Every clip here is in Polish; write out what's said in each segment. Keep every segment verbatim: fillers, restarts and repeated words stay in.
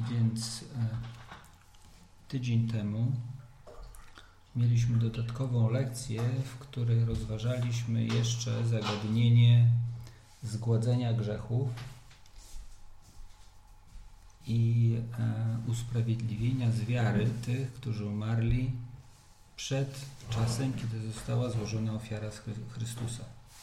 Więc tydzień temu mieliśmy dodatkową lekcję, w której rozważaliśmy jeszcze zagadnienie zgładzenia grzechów i usprawiedliwienia z wiary tych, którzy umarli przed czasem, kiedy została złożona ofiara z Chrystusa.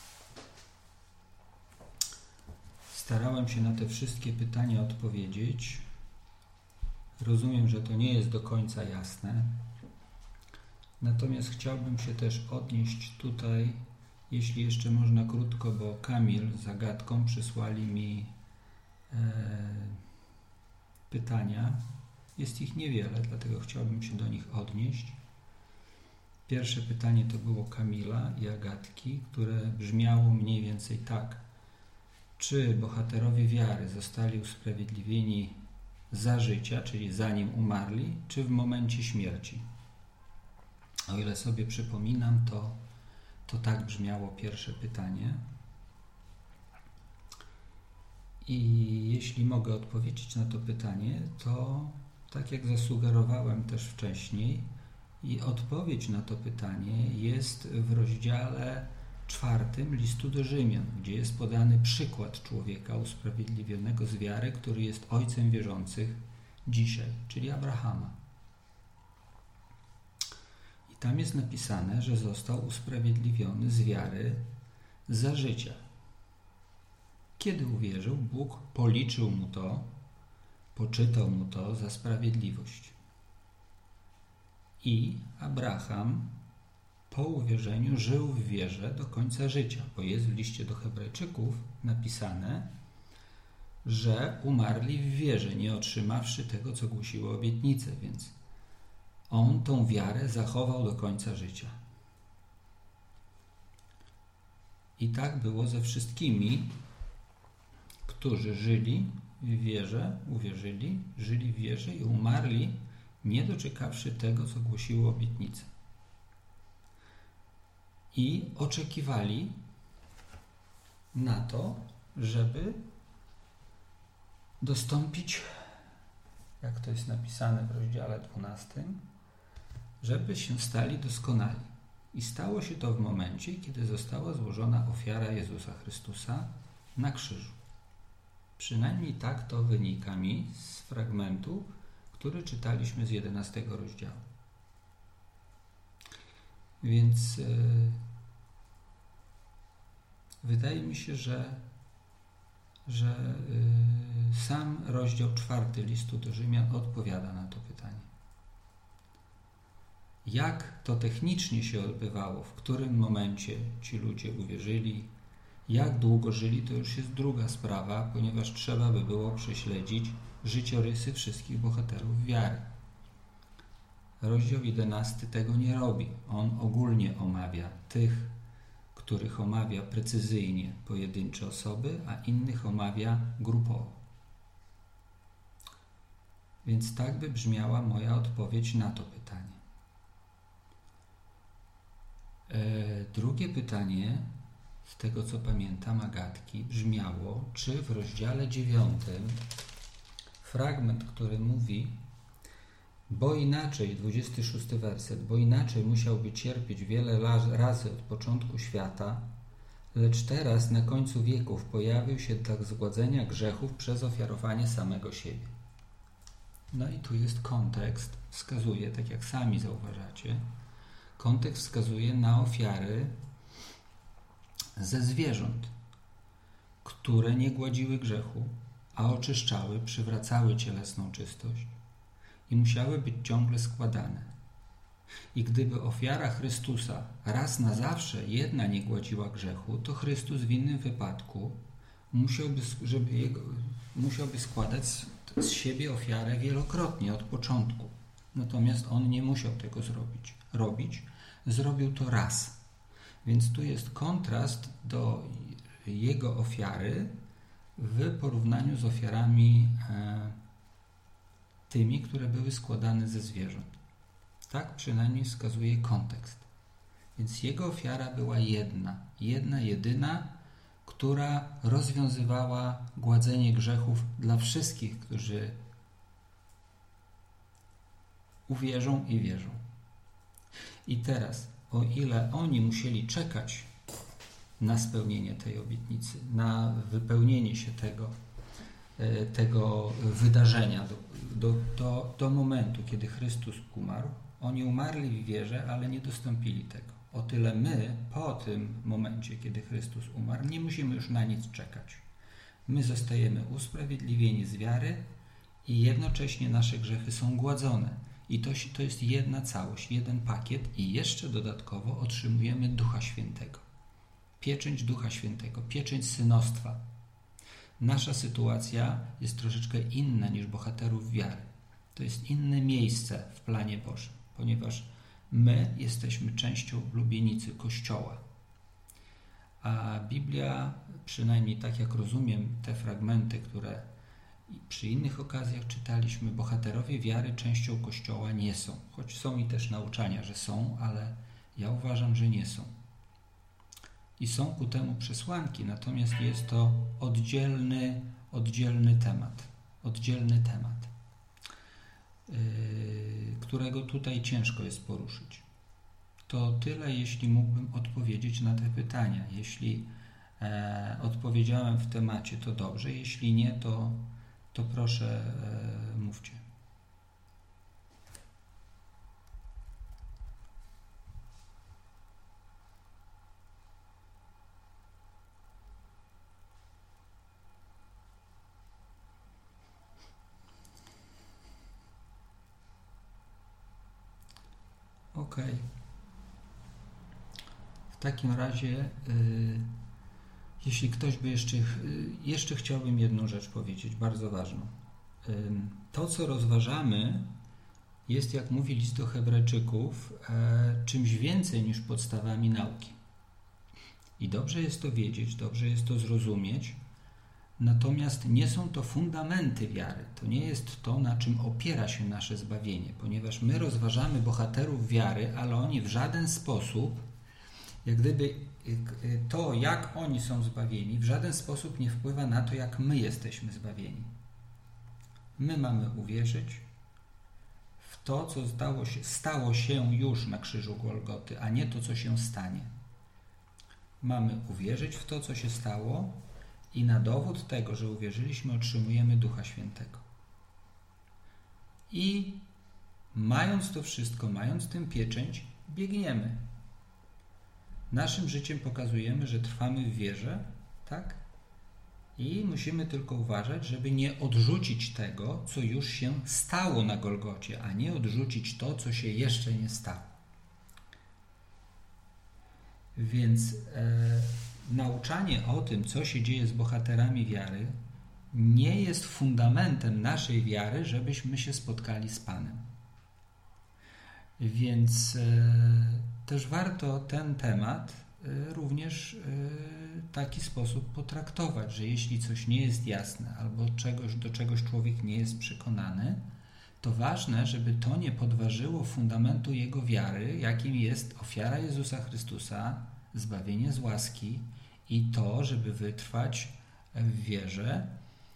Starałem się na te wszystkie pytania odpowiedzieć. Rozumiem, że to nie jest do końca jasne. Natomiast chciałbym się też odnieść tutaj, jeśli jeszcze można krótko, bo Kamil z Zagadką przysłali mi e, pytania. Jest ich niewiele, dlatego chciałbym się do nich odnieść. Pierwsze pytanie to było Kamila i Agatki, które brzmiało mniej więcej tak. Czy bohaterowie wiary zostali usprawiedliwieni za życia, czyli zanim umarli, czy w momencie śmierci? O ile sobie przypominam, to, to tak brzmiało pierwsze pytanie. I jeśli mogę odpowiedzieć na to pytanie, to tak jak zasugerowałem też wcześniej, i odpowiedź na to pytanie jest w rozdziale czwartym listu do Rzymian, gdzie jest podany przykład człowieka usprawiedliwionego z wiary, który jest ojcem wierzących dzisiaj, czyli Abrahama. I tam jest napisane, że został usprawiedliwiony z wiary za życia. Kiedy uwierzył, Bóg policzył mu to, poczytał mu to za sprawiedliwość. I Abraham po uwierzeniu żył w wierze do końca życia, bo jest w liście do Hebrajczyków napisane, że umarli w wierze, nie otrzymawszy tego, co głosiły obietnice, więc on tą wiarę zachował do końca życia. I tak było ze wszystkimi, którzy żyli w wierze, uwierzyli, żyli w wierze i umarli, nie doczekawszy tego, co głosiły obietnice. I oczekiwali na to, żeby dostąpić, jak to jest napisane w rozdziale dwunastym, żeby się stali doskonali. I stało się to w momencie, kiedy została złożona ofiara Jezusa Chrystusa na krzyżu. Przynajmniej tak to wynika mi z fragmentu, który czytaliśmy z jedenastego rozdziału. Więc yy, wydaje mi się, że, że yy, sam rozdział czwarty listu do Rzymian odpowiada na to pytanie. Jak to technicznie się odbywało, w którym momencie ci ludzie uwierzyli, jak długo żyli, to już jest druga sprawa, ponieważ trzeba by było prześledzić życiorysy wszystkich bohaterów wiary. Rozdział jedenasty tego nie robi. On ogólnie omawia tych, których omawia precyzyjnie pojedyncze osoby, a innych omawia grupowo. Więc tak by brzmiała moja odpowiedź na to pytanie. E, drugie pytanie, z tego co pamiętam, Agatki, brzmiało, czy w rozdziale dziewiątym fragment, który mówi, bo inaczej, dwudziesty szósty werset, bo inaczej musiałby cierpieć wiele razy od początku świata, lecz teraz na końcu wieków pojawił się dla zgładzenia grzechów przez ofiarowanie samego siebie. No i tu jest kontekst, wskazuje, tak jak sami zauważacie, kontekst wskazuje na ofiary ze zwierząt, które nie gładziły grzechu, a oczyszczały, przywracały cielesną czystość i musiały być ciągle składane. I gdyby ofiara Chrystusa raz na zawsze jedna nie gładziła grzechu, to Chrystus w innym wypadku musiałby, żeby jego, musiałby składać z, z siebie ofiarę wielokrotnie od początku. Natomiast On nie musiał tego zrobić. robić. Zrobił to raz. Więc tu jest kontrast do Jego ofiary w porównaniu z ofiarami e, tymi, które były składane ze zwierząt. Tak przynajmniej wskazuje kontekst. Więc Jego ofiara była jedna, jedna, jedyna, która rozwiązywała gładzenie grzechów dla wszystkich, którzy uwierzą i wierzą. I teraz, o ile oni musieli czekać na spełnienie tej obietnicy, na wypełnienie się tego, tego wydarzenia do, do, do, do momentu, kiedy Chrystus umarł, oni umarli w wierze, ale nie dostąpili tego. O tyle my, po tym momencie, kiedy Chrystus umarł, nie musimy już na nic czekać. My zostajemy usprawiedliwieni z wiary i jednocześnie nasze grzechy są gładzone. I to, to jest jedna całość, jeden pakiet i jeszcze dodatkowo otrzymujemy Ducha Świętego. Pieczęć Ducha Świętego, pieczęć synostwa. Nasza sytuacja jest troszeczkę inna niż bohaterów wiary. To jest inne miejsce w planie Bożym, ponieważ my jesteśmy częścią lubienicy Kościoła. A Biblia, przynajmniej tak jak rozumiem te fragmenty, które przy innych okazjach czytaliśmy, bohaterowie wiary częścią Kościoła nie są. Choć są i też nauczania, że są, ale ja uważam, że nie są. I są ku temu przesłanki, natomiast jest to oddzielny, oddzielny temat, oddzielny temat, yy, którego tutaj ciężko jest poruszyć. To tyle, jeśli mógłbym odpowiedzieć na te pytania. Jeśli e, odpowiedziałem w temacie, to dobrze, jeśli nie, to, to proszę e, mówcie. Okej. Okay. W takim razie, yy, jeśli ktoś by jeszcze, yy, jeszcze chciałbym jedną rzecz powiedzieć, bardzo ważną. Yy, to, co rozważamy, jest, jak mówi list do Hebrajczyków, yy, czymś więcej niż podstawami nauki. I dobrze jest to wiedzieć, dobrze jest to zrozumieć, natomiast nie są to fundamenty wiary. To nie jest to, na czym opiera się nasze zbawienie, ponieważ my rozważamy bohaterów wiary, ale oni w żaden sposób, jak gdyby to, jak oni są zbawieni, w żaden sposób nie wpływa na to, jak my jesteśmy zbawieni. My mamy uwierzyć w to, co stało się, stało się już na krzyżu Golgoty, a nie to, co się stanie. Mamy uwierzyć w to, co się stało i na dowód tego, że uwierzyliśmy, otrzymujemy Ducha Świętego. I mając to wszystko, mając tę pieczęć, biegniemy. Naszym życiem pokazujemy, że trwamy w wierze, tak? I musimy tylko uważać, żeby nie odrzucić tego, co już się stało na Golgocie, a nie odrzucić to, co się jeszcze nie stało. Więc e, nauczanie o tym, co się dzieje z bohaterami wiary, nie jest fundamentem naszej wiary, żebyśmy się spotkali z Panem. Więc e, też warto ten temat e, również e, w taki sposób potraktować, że jeśli coś nie jest jasne albo czegoś, do czegoś człowiek nie jest przekonany, to ważne, żeby to nie podważyło fundamentu jego wiary, jakim jest ofiara Jezusa Chrystusa, zbawienie z łaski i to, żeby wytrwać w wierze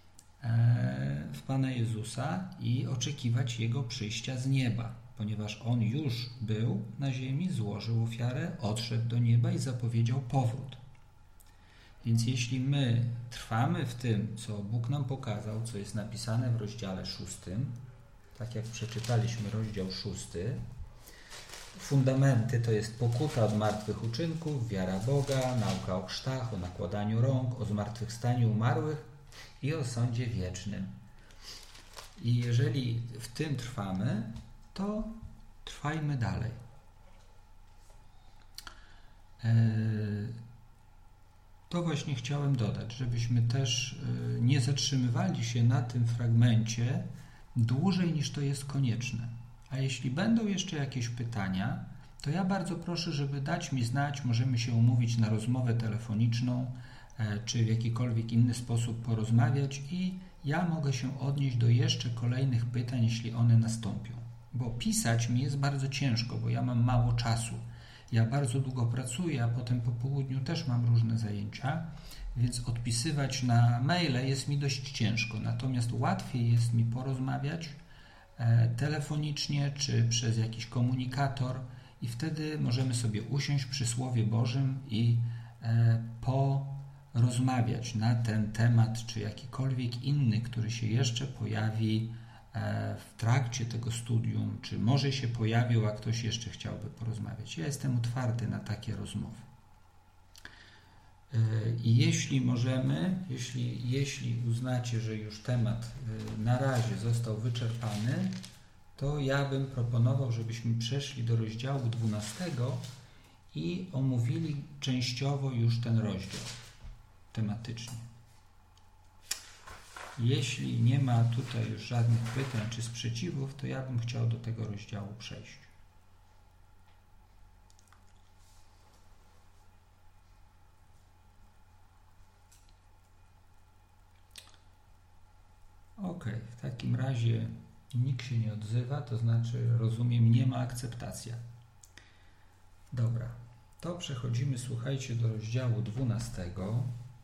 w Pana Jezusa i oczekiwać Jego przyjścia z nieba, ponieważ On już był na ziemi, złożył ofiarę, odszedł do nieba i zapowiedział powrót. Więc jeśli my trwamy w tym, co Bóg nam pokazał, co jest napisane w rozdziale szóstym, tak jak przeczytaliśmy rozdział szósty, fundamenty to jest pokuta od martwych uczynków, wiara Boga, nauka o chrztach, o nakładaniu rąk, o zmartwychwstaniu umarłych i o sądzie wiecznym. I jeżeli w tym trwamy, to trwajmy dalej. To właśnie chciałem dodać, żebyśmy też nie zatrzymywali się na tym fragmencie dłużej niż to jest konieczne. A jeśli będą jeszcze jakieś pytania, to ja bardzo proszę, żeby dać mi znać, możemy się umówić na rozmowę telefoniczną, czy w jakikolwiek inny sposób porozmawiać i ja mogę się odnieść do jeszcze kolejnych pytań, jeśli one nastąpią. Bo pisać mi jest bardzo ciężko, bo ja mam mało czasu. Ja bardzo długo pracuję, a potem po południu też mam różne zajęcia, więc odpisywać na maile jest mi dość ciężko. Natomiast łatwiej jest mi porozmawiać telefonicznie czy przez jakiś komunikator i wtedy możemy sobie usiąść przy Słowie Bożym i porozmawiać na ten temat czy jakikolwiek inny, który się jeszcze pojawi w trakcie tego studium, czy może się pojawił, a ktoś jeszcze chciałby porozmawiać. Ja jestem otwarty na takie rozmowy. I jeśli możemy, jeśli, jeśli uznacie, że już temat na razie został wyczerpany, to ja bym proponował, żebyśmy przeszli do rozdziału dwunastego i omówili częściowo już ten rozdział tematycznie. Jeśli nie ma tutaj już żadnych pytań czy sprzeciwów, to ja bym chciał do tego rozdziału przejść. Ok, w takim razie nikt się nie odzywa, to znaczy, rozumiem, nie ma akceptacja. Dobra, to przechodzimy, słuchajcie, do rozdziału dwunastego.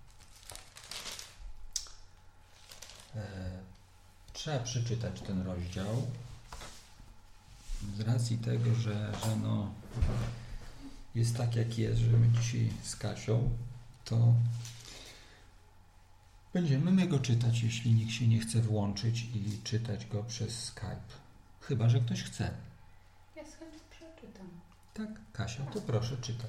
Trzeba przeczytać ten rozdział z racji tego, że, że no, jest tak jak jest, że my dzisiaj z Kasią, to będziemy my go czytać, jeśli nikt się nie chce włączyć i czytać go przez Skype. Chyba że ktoś chce. Ja z chęcią przeczytam. Tak, Kasia, to proszę, czytaj.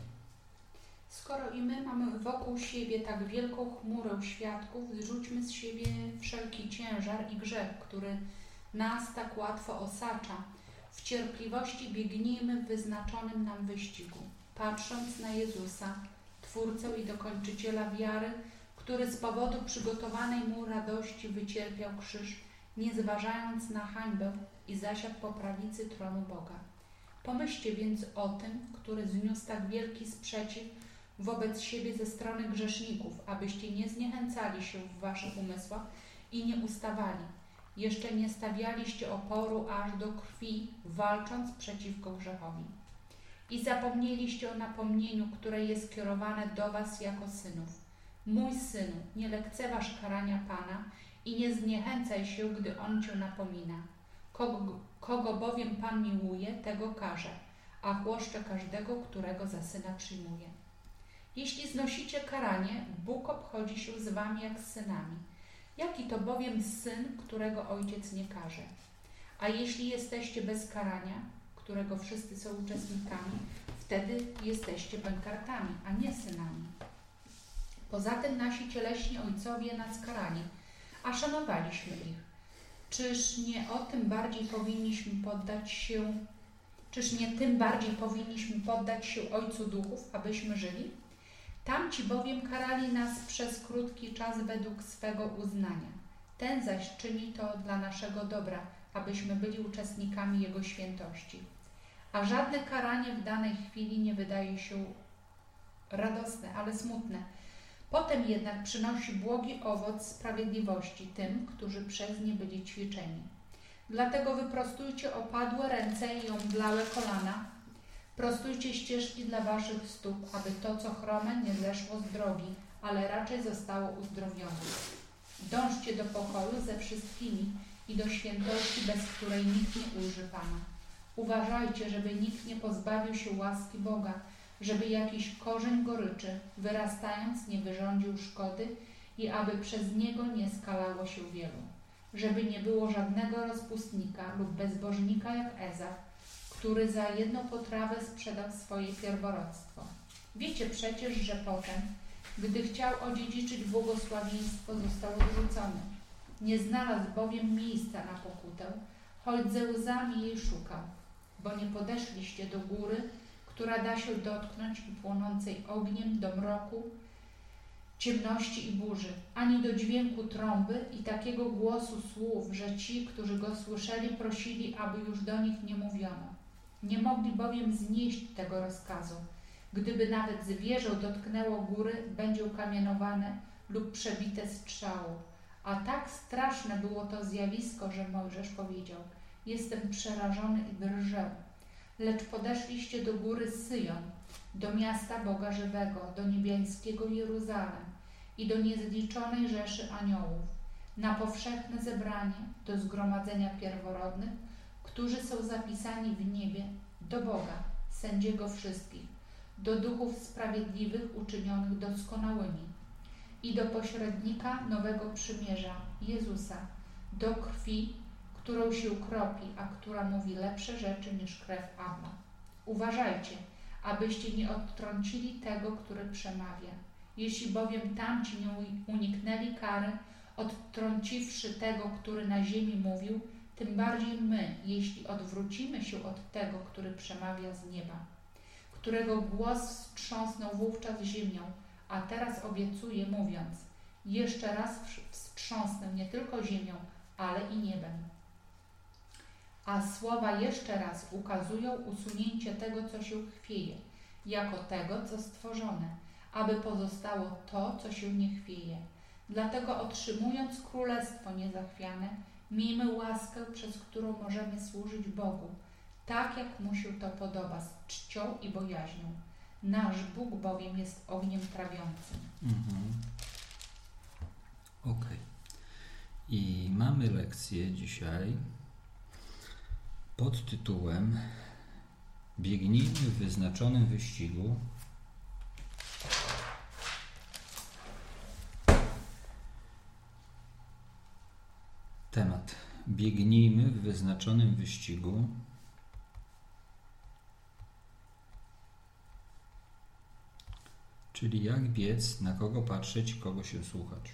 Skoro i my mamy wokół siebie tak wielką chmurę świadków, zrzućmy z siebie wszelki ciężar i grzech, który nas tak łatwo osacza. W cierpliwości biegnijmy w wyznaczonym nam wyścigu, patrząc na Jezusa, Twórcę i dokończyciela wiary, który z powodu przygotowanej mu radości wycierpiał krzyż, nie zważając na hańbę i zasiadł po prawicy tronu Boga. Pomyślcie więc o tym, który zniósł tak wielki sprzeciw wobec siebie ze strony grzeszników, abyście nie zniechęcali się w waszych umysłach i nie ustawali. Jeszcze nie stawialiście oporu aż do krwi, walcząc przeciwko grzechowi. I zapomnieliście o napomnieniu, które jest kierowane do was jako synów. Mój synu, nie lekceważ karania Pana i nie zniechęcaj się, gdy On cię napomina. Kogo, kogo bowiem Pan miłuje, tego karze, a chłoszcze każdego, którego za syna przyjmuje. Jeśli znosicie karanie, Bóg obchodzi się z wami jak z synami. Jaki to bowiem syn, którego ojciec nie karze? A jeśli jesteście bez karania, którego wszyscy są uczestnikami, wtedy jesteście bękartami, a nie synami. Poza tym nasi cieleśni ojcowie nas karali, a szanowaliśmy ich. Czyż nie o tym bardziej powinniśmy poddać się, czyż nie tym bardziej powinniśmy poddać się Ojcu Duchów, abyśmy żyli? Tamci bowiem karali nas przez krótki czas według swego uznania. Ten zaś czyni to dla naszego dobra, abyśmy byli uczestnikami Jego świętości. A żadne karanie w danej chwili nie wydaje się radosne, ale smutne. Potem jednak przynosi błogi owoc sprawiedliwości tym, którzy przez nie byli ćwiczeni. Dlatego wyprostujcie opadłe ręce i omdlałe kolana, prostujcie ścieżki dla waszych stóp, aby to, co chrome, nie zeszło z drogi, ale raczej zostało uzdrowione. Dążcie do pokoju ze wszystkimi i do świętości, bez której nikt nie ujrzy Pana. Uważajcie, żeby nikt nie pozbawił się łaski Boga, żeby jakiś korzeń goryczy, wyrastając, nie wyrządził szkody i aby przez niego nie skalało się wielu. Żeby nie było żadnego rozpustnika lub bezbożnika jak Ezaf, który za jedną potrawę sprzedał swoje pierworództwo. Wiecie przecież, że potem, gdy chciał odziedziczyć błogosławieństwo, został odrzucony. Nie znalazł bowiem miejsca na pokutę, choć ze łzami jej szukał, bo nie podeszliście do góry, która da się dotknąć i płonącej ogniem do mroku, ciemności i burzy, ani do dźwięku trąby i takiego głosu słów, że ci, którzy go słyszeli, prosili, aby już do nich nie mówiono. Nie mogli bowiem znieść tego rozkazu. Gdyby nawet zwierzę dotknęło góry, będzie ukamienowane lub przebite strzałą. A tak straszne było to zjawisko, że Mojżesz powiedział: jestem przerażony i drżę. Lecz podeszliście do góry Syjon, do miasta Boga żywego, do niebiańskiego Jeruzalem i do niezliczonej rzeszy aniołów, na powszechne zebranie, do zgromadzenia pierworodnych, którzy są zapisani w niebie, do Boga, sędziego wszystkich, do duchów sprawiedliwych uczynionych doskonałymi i do pośrednika nowego przymierza, Jezusa, do krwi, którą się kropi, a która mówi lepsze rzeczy niż krew Abla. Uważajcie, abyście nie odtrącili tego, który przemawia. Jeśli bowiem tamci nie uniknęli kary, odtrąciwszy tego, który na ziemi mówił, tym bardziej my, jeśli odwrócimy się od tego, który przemawia z nieba, którego głos wstrząsnął wówczas ziemią, a teraz obiecuje, mówiąc: jeszcze raz wstrząsnę nie tylko ziemią, ale i niebem. A słowa jeszcze raz ukazują usunięcie tego, co się chwieje, jako tego, co stworzone, aby pozostało to, co się nie chwieje. Dlatego otrzymując królestwo niezachwiane, miejmy łaskę, przez którą możemy służyć Bogu, tak jak Mu się to podoba, z czcią i bojaźnią. Nasz Bóg bowiem jest ogniem trawiącym. Mhm. Okej. Okay. I mamy lekcję dzisiaj pod tytułem Biegnijmy w wyznaczonym wyścigu. Temat. Biegnijmy w wyznaczonym wyścigu. Czyli jak biec, na kogo patrzeć, kogo się słuchać.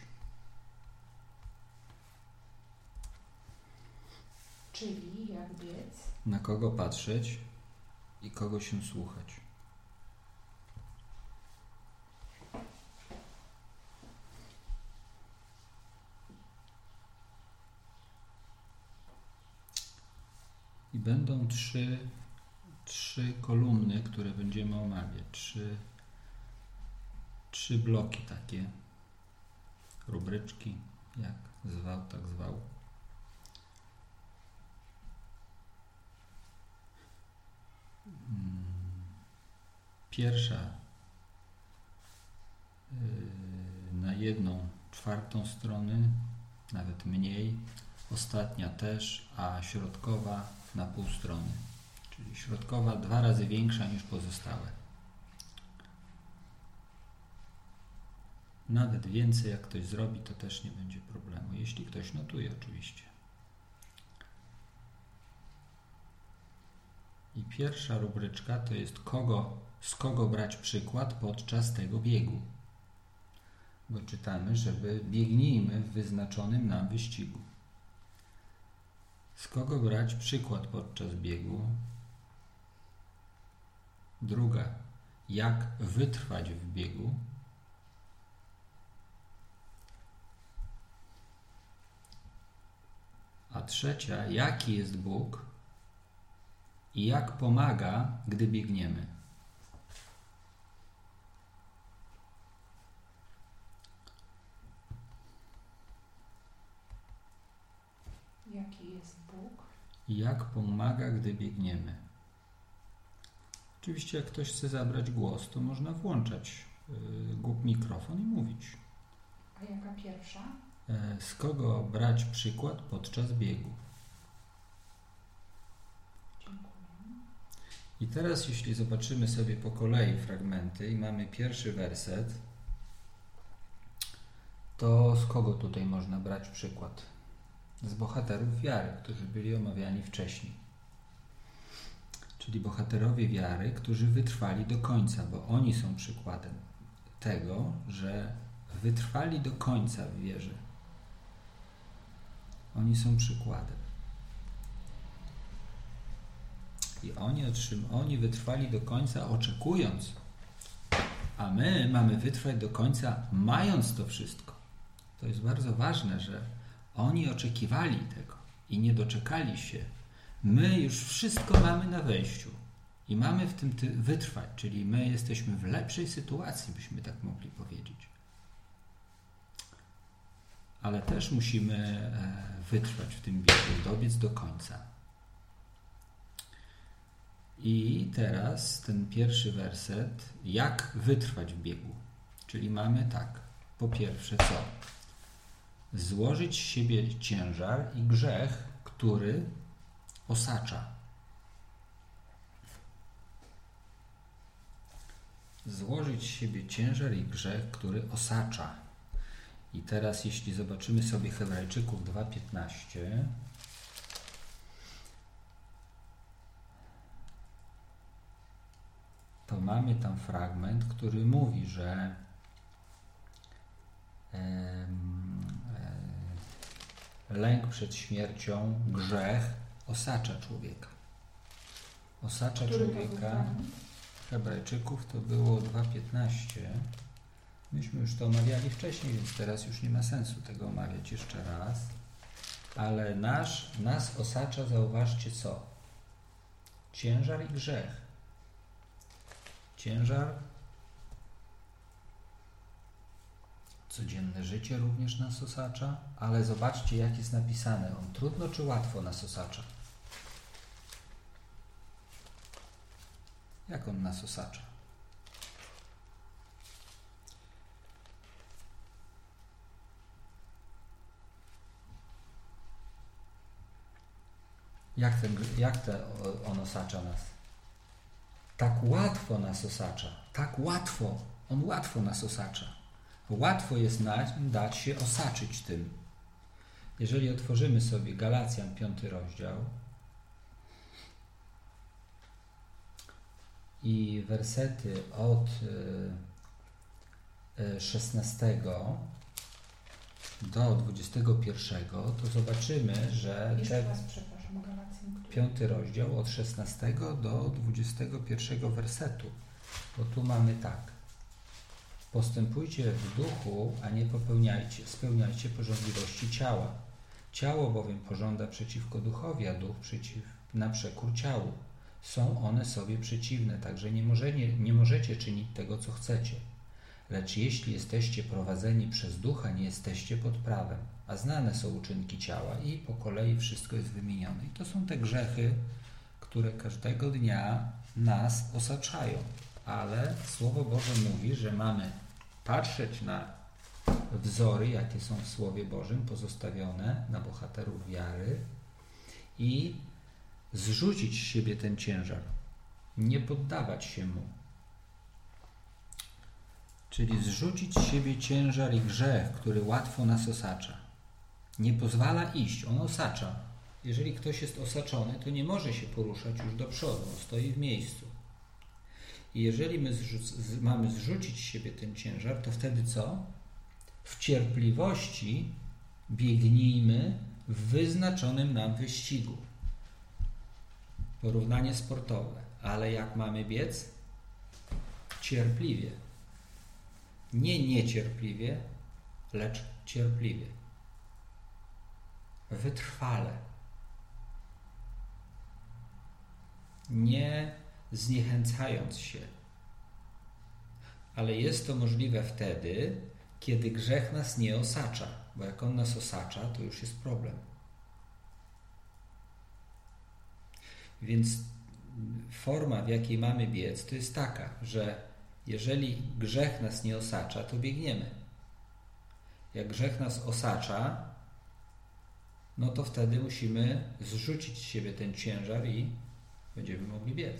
Czyli jak biec? Na kogo patrzeć i kogo się słuchać. I będą trzy, trzy kolumny, które będziemy omawiać. Trzy, trzy bloki takie. Rubryczki, jak zwał, tak zwał. Pierwsza na jedną czwartą stronę, nawet mniej, ostatnia też, a środkowa na pół strony. Czyli środkowa dwa razy większa niż pozostałe. Nawet więcej, jak ktoś zrobi, to też nie będzie problemu, jeśli ktoś notuje oczywiście. I pierwsza rubryczka to jest kogo, z kogo brać przykład podczas tego biegu. Bo czytamy, żeby biegnijmy w wyznaczonym nam wyścigu. Z kogo brać przykład podczas biegu? Druga, jak wytrwać w biegu? A trzecia, jaki jest Bóg i jak pomaga, gdy biegniemy. Jaki jest Bóg? I jak pomaga, gdy biegniemy. Oczywiście jak ktoś chce zabrać głos, to można włączać yy, mikrofon i mówić. A jaka pierwsza? Yy, z kogo brać przykład podczas biegu. I teraz jeśli zobaczymy sobie po kolei fragmenty i mamy pierwszy werset, to z kogo tutaj można brać przykład? Z bohaterów wiary, którzy byli omawiani wcześniej. Czyli bohaterowie wiary, którzy wytrwali do końca, bo oni są przykładem tego, że wytrwali do końca w wierze. Oni są przykładem. I oni, otrzym, oni wytrwali do końca oczekując, a my mamy wytrwać do końca mając to wszystko. To jest bardzo ważne, że oni oczekiwali tego i nie doczekali się. My już wszystko mamy na wejściu i mamy w tym wytrwać, czyli my jesteśmy w lepszej sytuacji, byśmy tak mogli powiedzieć. Ale też musimy wytrwać w tym biegu, dobiec do końca. I teraz ten pierwszy werset, jak wytrwać w biegu. Czyli mamy tak, po pierwsze co? Złożyć z siebie ciężar i grzech, który osacza. Złożyć z siebie ciężar i grzech, który osacza. I teraz jeśli zobaczymy sobie Hebrajczyków dwa piętnaście, to mamy tam fragment, który mówi, że lęk przed śmiercią, grzech osacza człowieka. Osacza Który człowieka. Hebrajczyków to było dwa piętnaście. Myśmy już to omawiali wcześniej, więc teraz już nie ma sensu tego omawiać jeszcze raz. Ale nasz, nas osacza, zauważcie co? Ciężar i grzech. Ciężar. Codzienne życie również nas osacza, ale zobaczcie, jak jest napisane. On trudno czy łatwo nas osacza? Jak on nas osacza? Jak, ten, jak te, on osacza nas? Tak łatwo nas osacza. Tak łatwo. On łatwo nas osacza. Łatwo jest nam dać się osaczyć tym. Jeżeli otworzymy sobie Galacjan piąty rozdział i wersety od szesnastego do dwudziestego pierwszego, to zobaczymy, że Jeszcze raz, przepraszam, Galacjan, piąty rozdział od szesnastego do dwudziestego pierwszego wersetu. Bo tu mamy tak. Postępujcie w duchu, a nie popełniajcie, spełniajcie pożądliwości ciała. Ciało bowiem pożąda przeciwko duchowi, a duch przeciw, na przekór ciału. Są one sobie przeciwne, także nie możecie, nie możecie czynić tego, co chcecie. Lecz jeśli jesteście prowadzeni przez ducha, nie jesteście pod prawem. A znane są uczynki ciała i po kolei wszystko jest wymienione. I to są te grzechy, które każdego dnia nas osaczają. Ale Słowo Boże mówi, że mamy patrzeć na wzory, jakie są w Słowie Bożym pozostawione, na bohaterów wiary i zrzucić z siebie ten ciężar. Nie poddawać się mu. Czyli zrzucić z siebie ciężar i grzech, który łatwo nas osacza. Nie pozwala iść, on osacza. Jeżeli ktoś jest osaczony, to nie może się poruszać już do przodu, on stoi w miejscu. I jeżeli my zrzuc- mamy zrzucić z siebie ten ciężar, to wtedy co? W cierpliwości biegnijmy w wyznaczonym nam wyścigu. Porównanie sportowe. Ale jak mamy biec? Cierpliwie. Nie niecierpliwie, lecz cierpliwie. Wytrwale. Nie zniechęcając się. Ale jest to możliwe wtedy, kiedy grzech nas nie osacza, bo jak on nas osacza, to już jest problem. Więc forma, w jakiej mamy biec, to jest taka, że jeżeli grzech nas nie osacza, to biegniemy. Jak grzech nas osacza, no to wtedy musimy zrzucić z siebie ten ciężar i będziemy mogli biec.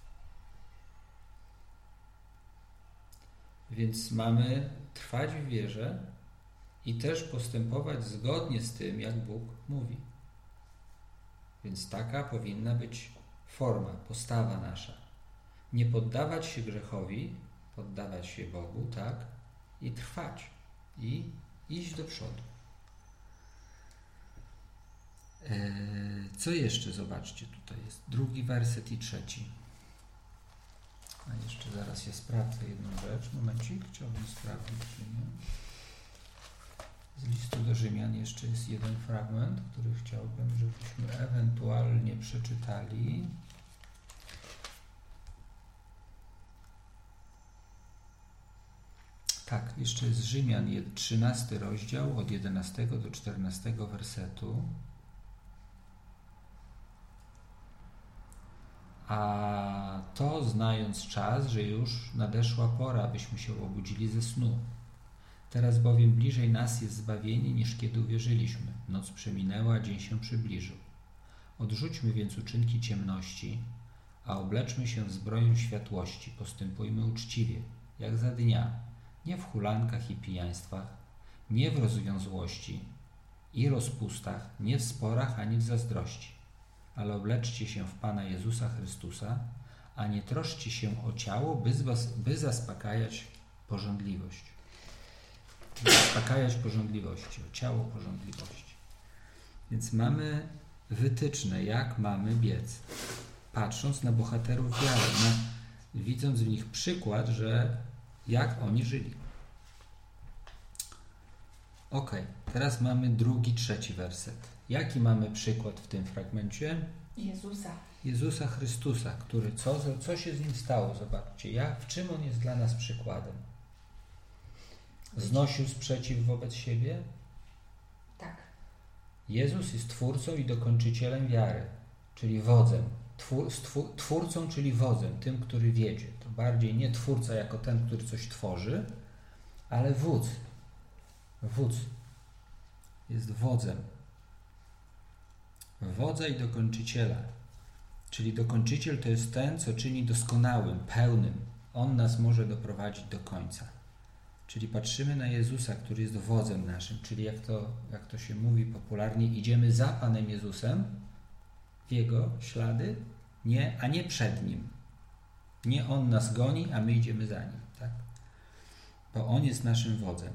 Więc mamy trwać w wierze i też postępować zgodnie z tym, jak Bóg mówi. Więc taka powinna być forma, postawa nasza. Nie poddawać się grzechowi, poddawać się Bogu, tak? I trwać. I iść do przodu. Eee, co jeszcze? Zobaczcie, tutaj jest drugi werset i trzeci. A jeszcze zaraz ja sprawdzę jedną rzecz. Momencik, chciałbym sprawdzić, czy nie. Z listu do Rzymian jeszcze jest jeden fragment, który chciałbym, żebyśmy ewentualnie przeczytali. Tak, jeszcze jest Rzymian, trzynasty rozdział, od jedenastego do czternastego wersetu. A to znając czas, że już nadeszła pora, byśmy się obudzili ze snu. Teraz bowiem bliżej nas jest zbawienie, niż kiedy uwierzyliśmy. Noc przeminęła, dzień się przybliżył. Odrzućmy więc uczynki ciemności, a obleczmy się w zbroję światłości. Postępujmy uczciwie, jak za dnia, nie w hulankach i pijaństwach, nie w rozwiązłości i rozpustach, nie w sporach ani w zazdrości, ale obleczcie się w Pana Jezusa Chrystusa, a nie troszczcie się o ciało, by, zwas, by zaspokajać pożądliwość. Zaspokajać pożądliwości, o ciało pożądliwości. Więc mamy wytyczne, jak mamy biec, patrząc na bohaterów wiary, na, widząc w nich przykład, że jak oni żyli. Ok, teraz mamy drugi, trzeci werset. Jaki mamy przykład w tym fragmencie? Jezusa. Jezusa Chrystusa, który co, co się z nim stało? Zobaczcie, jak, w czym on jest dla nas przykładem? Znosił sprzeciw wobec siebie? Tak. Jezus jest twórcą i dokończycielem wiary, czyli wodzem. Twór, stwór, twórcą, czyli wodzem, tym, który wiedzie. To bardziej nie twórca jako ten, który coś tworzy, ale wódz. Wódz jest wodzem. Wodza i dokończyciela. Czyli dokończyciel to jest ten, co czyni doskonałym, pełnym. On nas może doprowadzić do końca. Czyli patrzymy na Jezusa, który jest wodzem naszym, czyli jak to, jak to się mówi popularnie, idziemy za Panem Jezusem, w Jego ślady, nie, a nie przed Nim. Nie On nas goni, a my idziemy za Nim. Tak? Bo On jest naszym wodzem.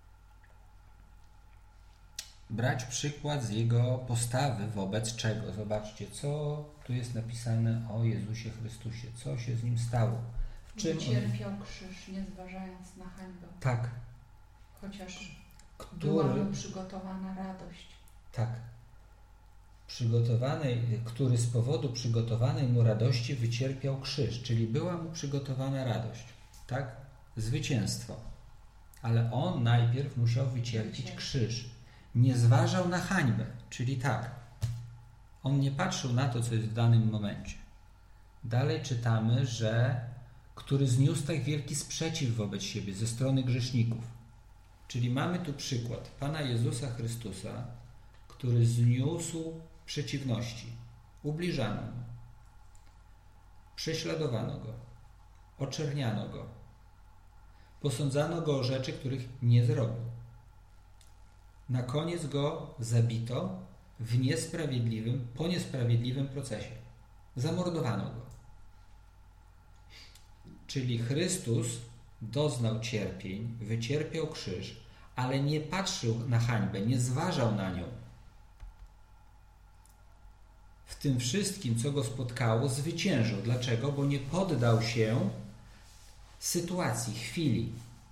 Brać przykład z Jego postawy wobec czego? Zobaczcie, co tu jest napisane o Jezusie Chrystusie. Co się z Nim stało? W czym Cierpiał on... krzyż, nie zważając na hańbę. Tak. Chociaż Który... była mu przygotowana radość. Tak. Przygotowanej, który z powodu przygotowanej mu radości wycierpiał krzyż, czyli była mu przygotowana radość. Tak? Zwycięstwo. Ale on najpierw musiał wycierpieć krzyż. Nie zważał na hańbę, czyli tak. On nie patrzył na to, co jest w danym momencie. Dalej czytamy, że który zniósł tak wielki sprzeciw wobec siebie ze strony grzeszników. Czyli mamy tu przykład Pana Jezusa Chrystusa, który zniósł przeciwności. Ubliżano Mu. Prześladowano Go. Oczerniano Go. Posądzano Go o rzeczy, których nie zrobił. Na koniec Go zabito w niesprawiedliwym, po niesprawiedliwym procesie. Zamordowano Go. Czyli Chrystus doznał cierpień, wycierpiał krzyż, ale nie patrzył na hańbę, nie zważał na nią. W tym wszystkim, co Go spotkało, zwyciężył. Dlaczego? Bo nie poddał się sytuacji, chwili.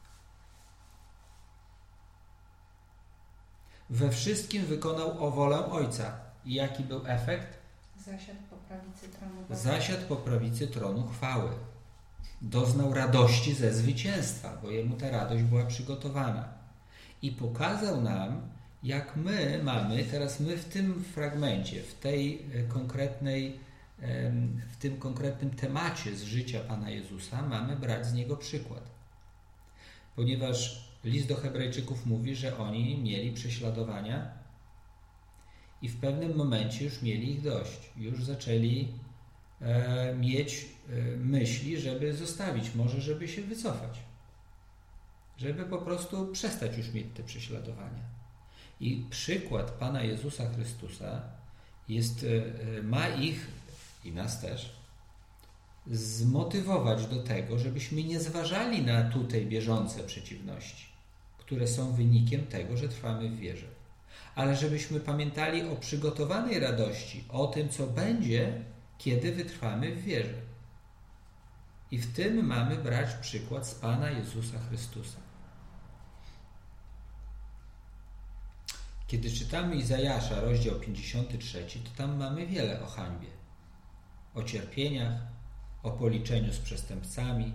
We wszystkim wykonał o wolę Ojca. I jaki był efekt? Zasiadł po prawicy tronu Boga. Zasiadł po prawicy tronu chwały. Doznał radości ze zwycięstwa, bo Jemu ta radość była przygotowana. I pokazał nam, jak my mamy, teraz my w tym fragmencie, w tej konkretnej, w tym konkretnym temacie z życia Pana Jezusa mamy brać z Niego przykład. Ponieważ list do Hebrajczyków mówi, że oni mieli prześladowania i w pewnym momencie już mieli ich dość. Już zaczęli e, mieć e, myśli, żeby zostawić, może żeby się wycofać. Żeby po prostu przestać już mieć te prześladowania. I przykład Pana Jezusa Chrystusa jest, e, ma ich i nas też zmotywować do tego, żebyśmy nie zważali na tutaj bieżące przeciwności, które są wynikiem tego, że trwamy w wierze. Ale żebyśmy pamiętali o przygotowanej radości, o tym, co będzie, kiedy wytrwamy w wierze. I w tym mamy brać przykład z Pana Jezusa Chrystusa. Kiedy czytamy Izajasza, rozdział pięćdziesiąty trzeci, to tam mamy wiele o hańbie, o cierpieniach, o policzeniu z przestępcami,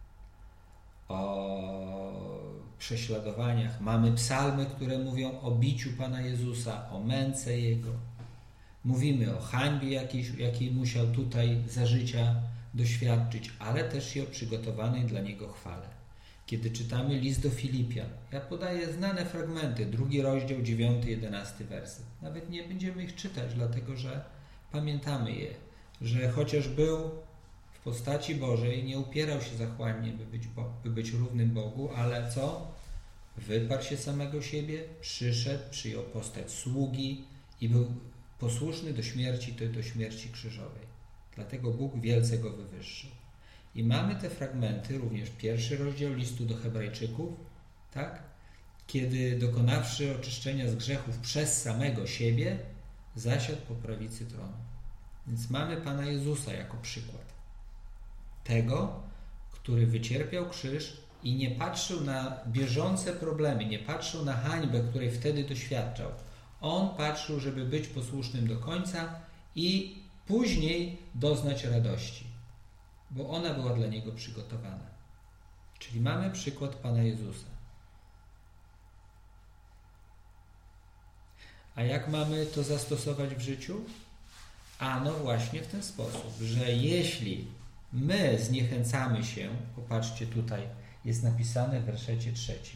o prześladowaniach. Mamy psalmy, które mówią o biciu Pana Jezusa, o męce Jego. Mówimy o hańbie, jakiej, jakiej musiał tutaj za życia doświadczyć, ale też i o przygotowanej dla Niego chwale. Kiedy czytamy list do Filipian, ja podaję znane fragmenty, drugi rozdział, dziewiąty, jedenasty werset. Nawet nie będziemy ich czytać, dlatego że pamiętamy je, że chociaż był w postaci Bożej, nie upierał się zachłannie, by być, by być równym Bogu, ale co? Wyparł się samego siebie, przyszedł, przyjął postać sługi i był posłuszny do śmierci, to do śmierci krzyżowej. Dlatego Bóg wielce go wywyższył. I mamy te fragmenty, również pierwszy rozdział listu do Hebrajczyków, tak? Kiedy dokonawszy oczyszczenia z grzechów przez samego siebie, zasiadł po prawicy tronu. Więc mamy Pana Jezusa jako przykład tego, który wycierpiał krzyż i nie patrzył na bieżące problemy, nie patrzył na hańbę, której wtedy doświadczał. On patrzył, żeby być posłusznym do końca i później doznać radości, bo ona była dla niego przygotowana. Czyli mamy przykład Pana Jezusa. A jak mamy to zastosować w życiu? Ano właśnie w ten sposób, że jeśli my zniechęcamy się, popatrzcie tutaj, jest napisane w werszecie trzecim.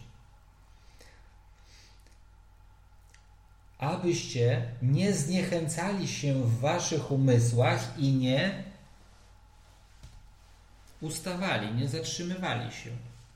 Abyście nie zniechęcali się w waszych umysłach i nie ustawali, nie zatrzymywali się.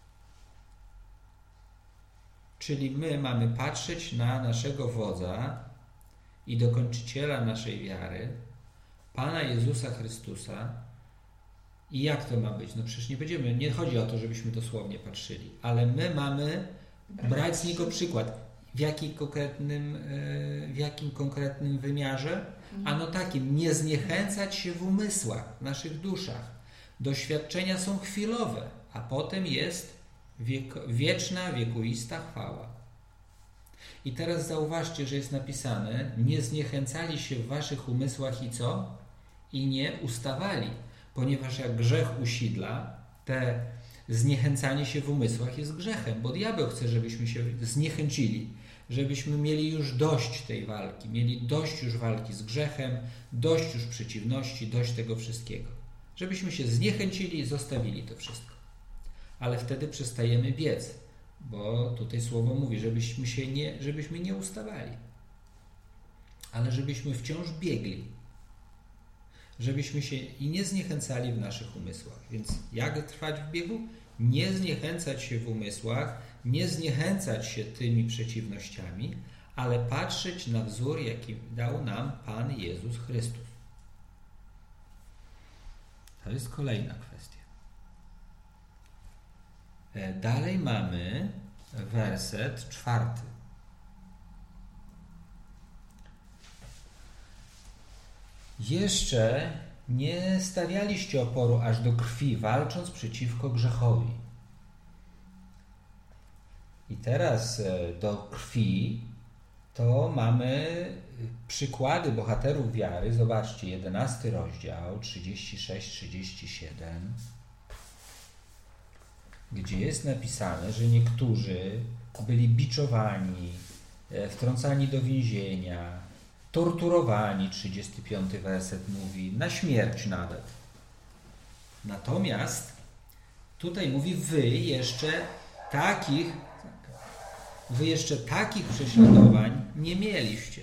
Czyli my mamy patrzeć na naszego wodza i dokończyciela naszej wiary, Pana Jezusa Chrystusa. I jak to ma być? No przecież nie będziemy, nie chodzi o to, żebyśmy dosłownie patrzyli, ale my mamy brać z Niego przykład. W jakim konkretnym, w jakim konkretnym wymiarze? Ano takim, nie zniechęcać się w umysłach, w naszych duszach. Doświadczenia są chwilowe, a potem jest wiek, wieczna, wiekuista chwała. I teraz zauważcie, że jest napisane, nie zniechęcali się w waszych umysłach i co? I nie ustawali, ponieważ jak grzech usidla, te zniechęcanie się w umysłach jest grzechem, bo diabeł chce, żebyśmy się zniechęcili, żebyśmy mieli już dość tej walki, mieli dość już walki z grzechem, dość już przeciwności, dość tego wszystkiego. Żebyśmy się zniechęcili i zostawili to wszystko. Ale wtedy przestajemy biec, bo tutaj słowo mówi, żebyśmy się nie, żebyśmy nie ustawali, ale żebyśmy wciąż biegli, żebyśmy się i nie zniechęcali w naszych umysłach. Więc jak trwać w biegu? Nie zniechęcać się w umysłach, nie zniechęcać się tymi przeciwnościami, ale patrzeć na wzór, jaki dał nam Pan Jezus Chrystus. To jest kolejna kwestia. Dalej mamy werset czwarty. Jeszcze nie stawialiście oporu aż do krwi, walcząc przeciwko grzechowi. I teraz do krwi to mamy przykłady bohaterów wiary. Zobaczcie, jedenasty rozdział, trzydziesty szósty trzydziesty siedem, gdzie jest napisane, że niektórzy byli biczowani, wtrącani do więzienia, torturowani, trzydziesty piąty werset mówi, na śmierć nawet. Natomiast tutaj mówi, wy jeszcze takich, wy jeszcze takich prześladowań nie mieliście.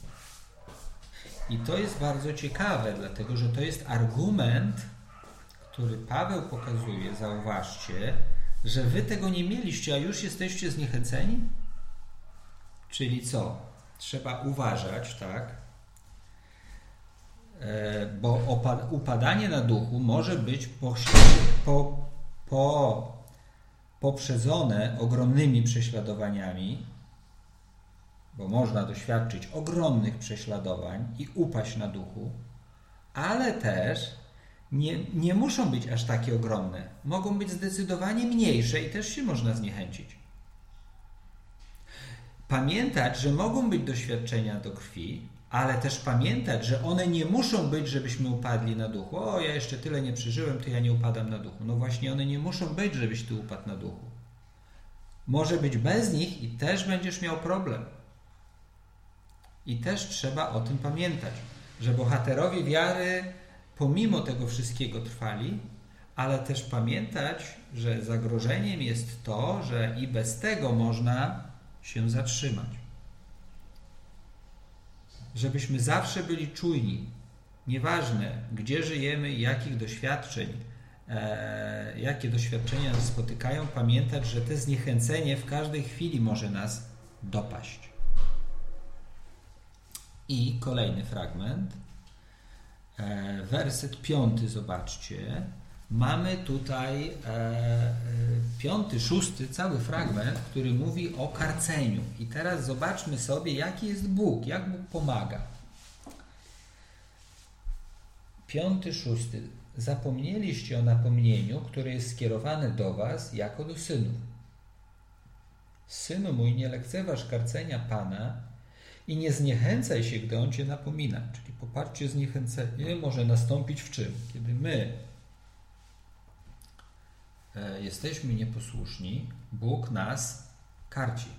I to jest bardzo ciekawe, dlatego że to jest argument, który Paweł pokazuje, zauważcie, że wy tego nie mieliście, a już jesteście zniechęceni? Czyli co? Trzeba uważać, tak? E, bo opad- upadanie na duchu może być po, po, po, poprzedzone ogromnymi prześladowaniami, bo można doświadczyć ogromnych prześladowań i upaść na duchu, ale też nie, nie muszą być aż takie ogromne. Mogą być zdecydowanie mniejsze i też się można zniechęcić. Pamiętać, że mogą być doświadczenia do krwi, ale też pamiętać, że one nie muszą być, żebyśmy upadli na duchu. O, ja jeszcze tyle nie przeżyłem, to ja nie upadam na duchu. No właśnie, one nie muszą być, żebyś ty upadł na duchu. Może być bez nich i też będziesz miał problem. I też trzeba o tym pamiętać, że bohaterowie wiary pomimo tego wszystkiego trwali, ale też pamiętać, że zagrożeniem jest to, że i bez tego można się zatrzymać. Żebyśmy zawsze byli czujni, Nieważne, gdzie żyjemy i jakich doświadczeń, e, jakie doświadczenia nas spotykają, pamiętać, że to zniechęcenie w każdej chwili może nas dopaść. I kolejny fragment, e, werset piąty, zobaczcie. Mamy tutaj e, e, piąty, szósty, cały fragment, który mówi o karceniu. I teraz zobaczmy sobie, jaki jest Bóg, jak Bóg pomaga. Piąty, szósty. Zapomnieliście o napomnieniu, które jest skierowane do was jako do synów. Synu mój, nie lekceważ karcenia Pana i nie zniechęcaj się, gdy On cię napomina. Czyli popatrzcie, zniechęcenie może nastąpić w czym? Kiedy my e, jesteśmy nieposłuszni, Bóg nas karci.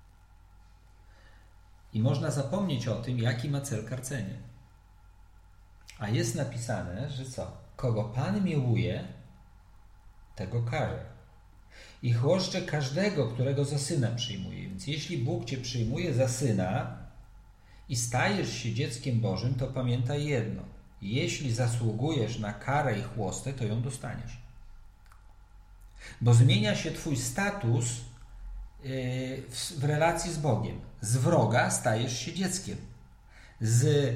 I można zapomnieć o tym, jaki ma cel karcenie. A jest napisane, że co? Kogo Pan miłuje, tego karze. I chłoszcze każdego, którego za syna przyjmuje. Więc jeśli Bóg cię przyjmuje za syna i stajesz się dzieckiem Bożym, to pamiętaj jedno. Jeśli zasługujesz na karę i chłostę, to ją dostaniesz. Bo zmienia się twój status w relacji z Bogiem. Z wroga stajesz się dzieckiem. Z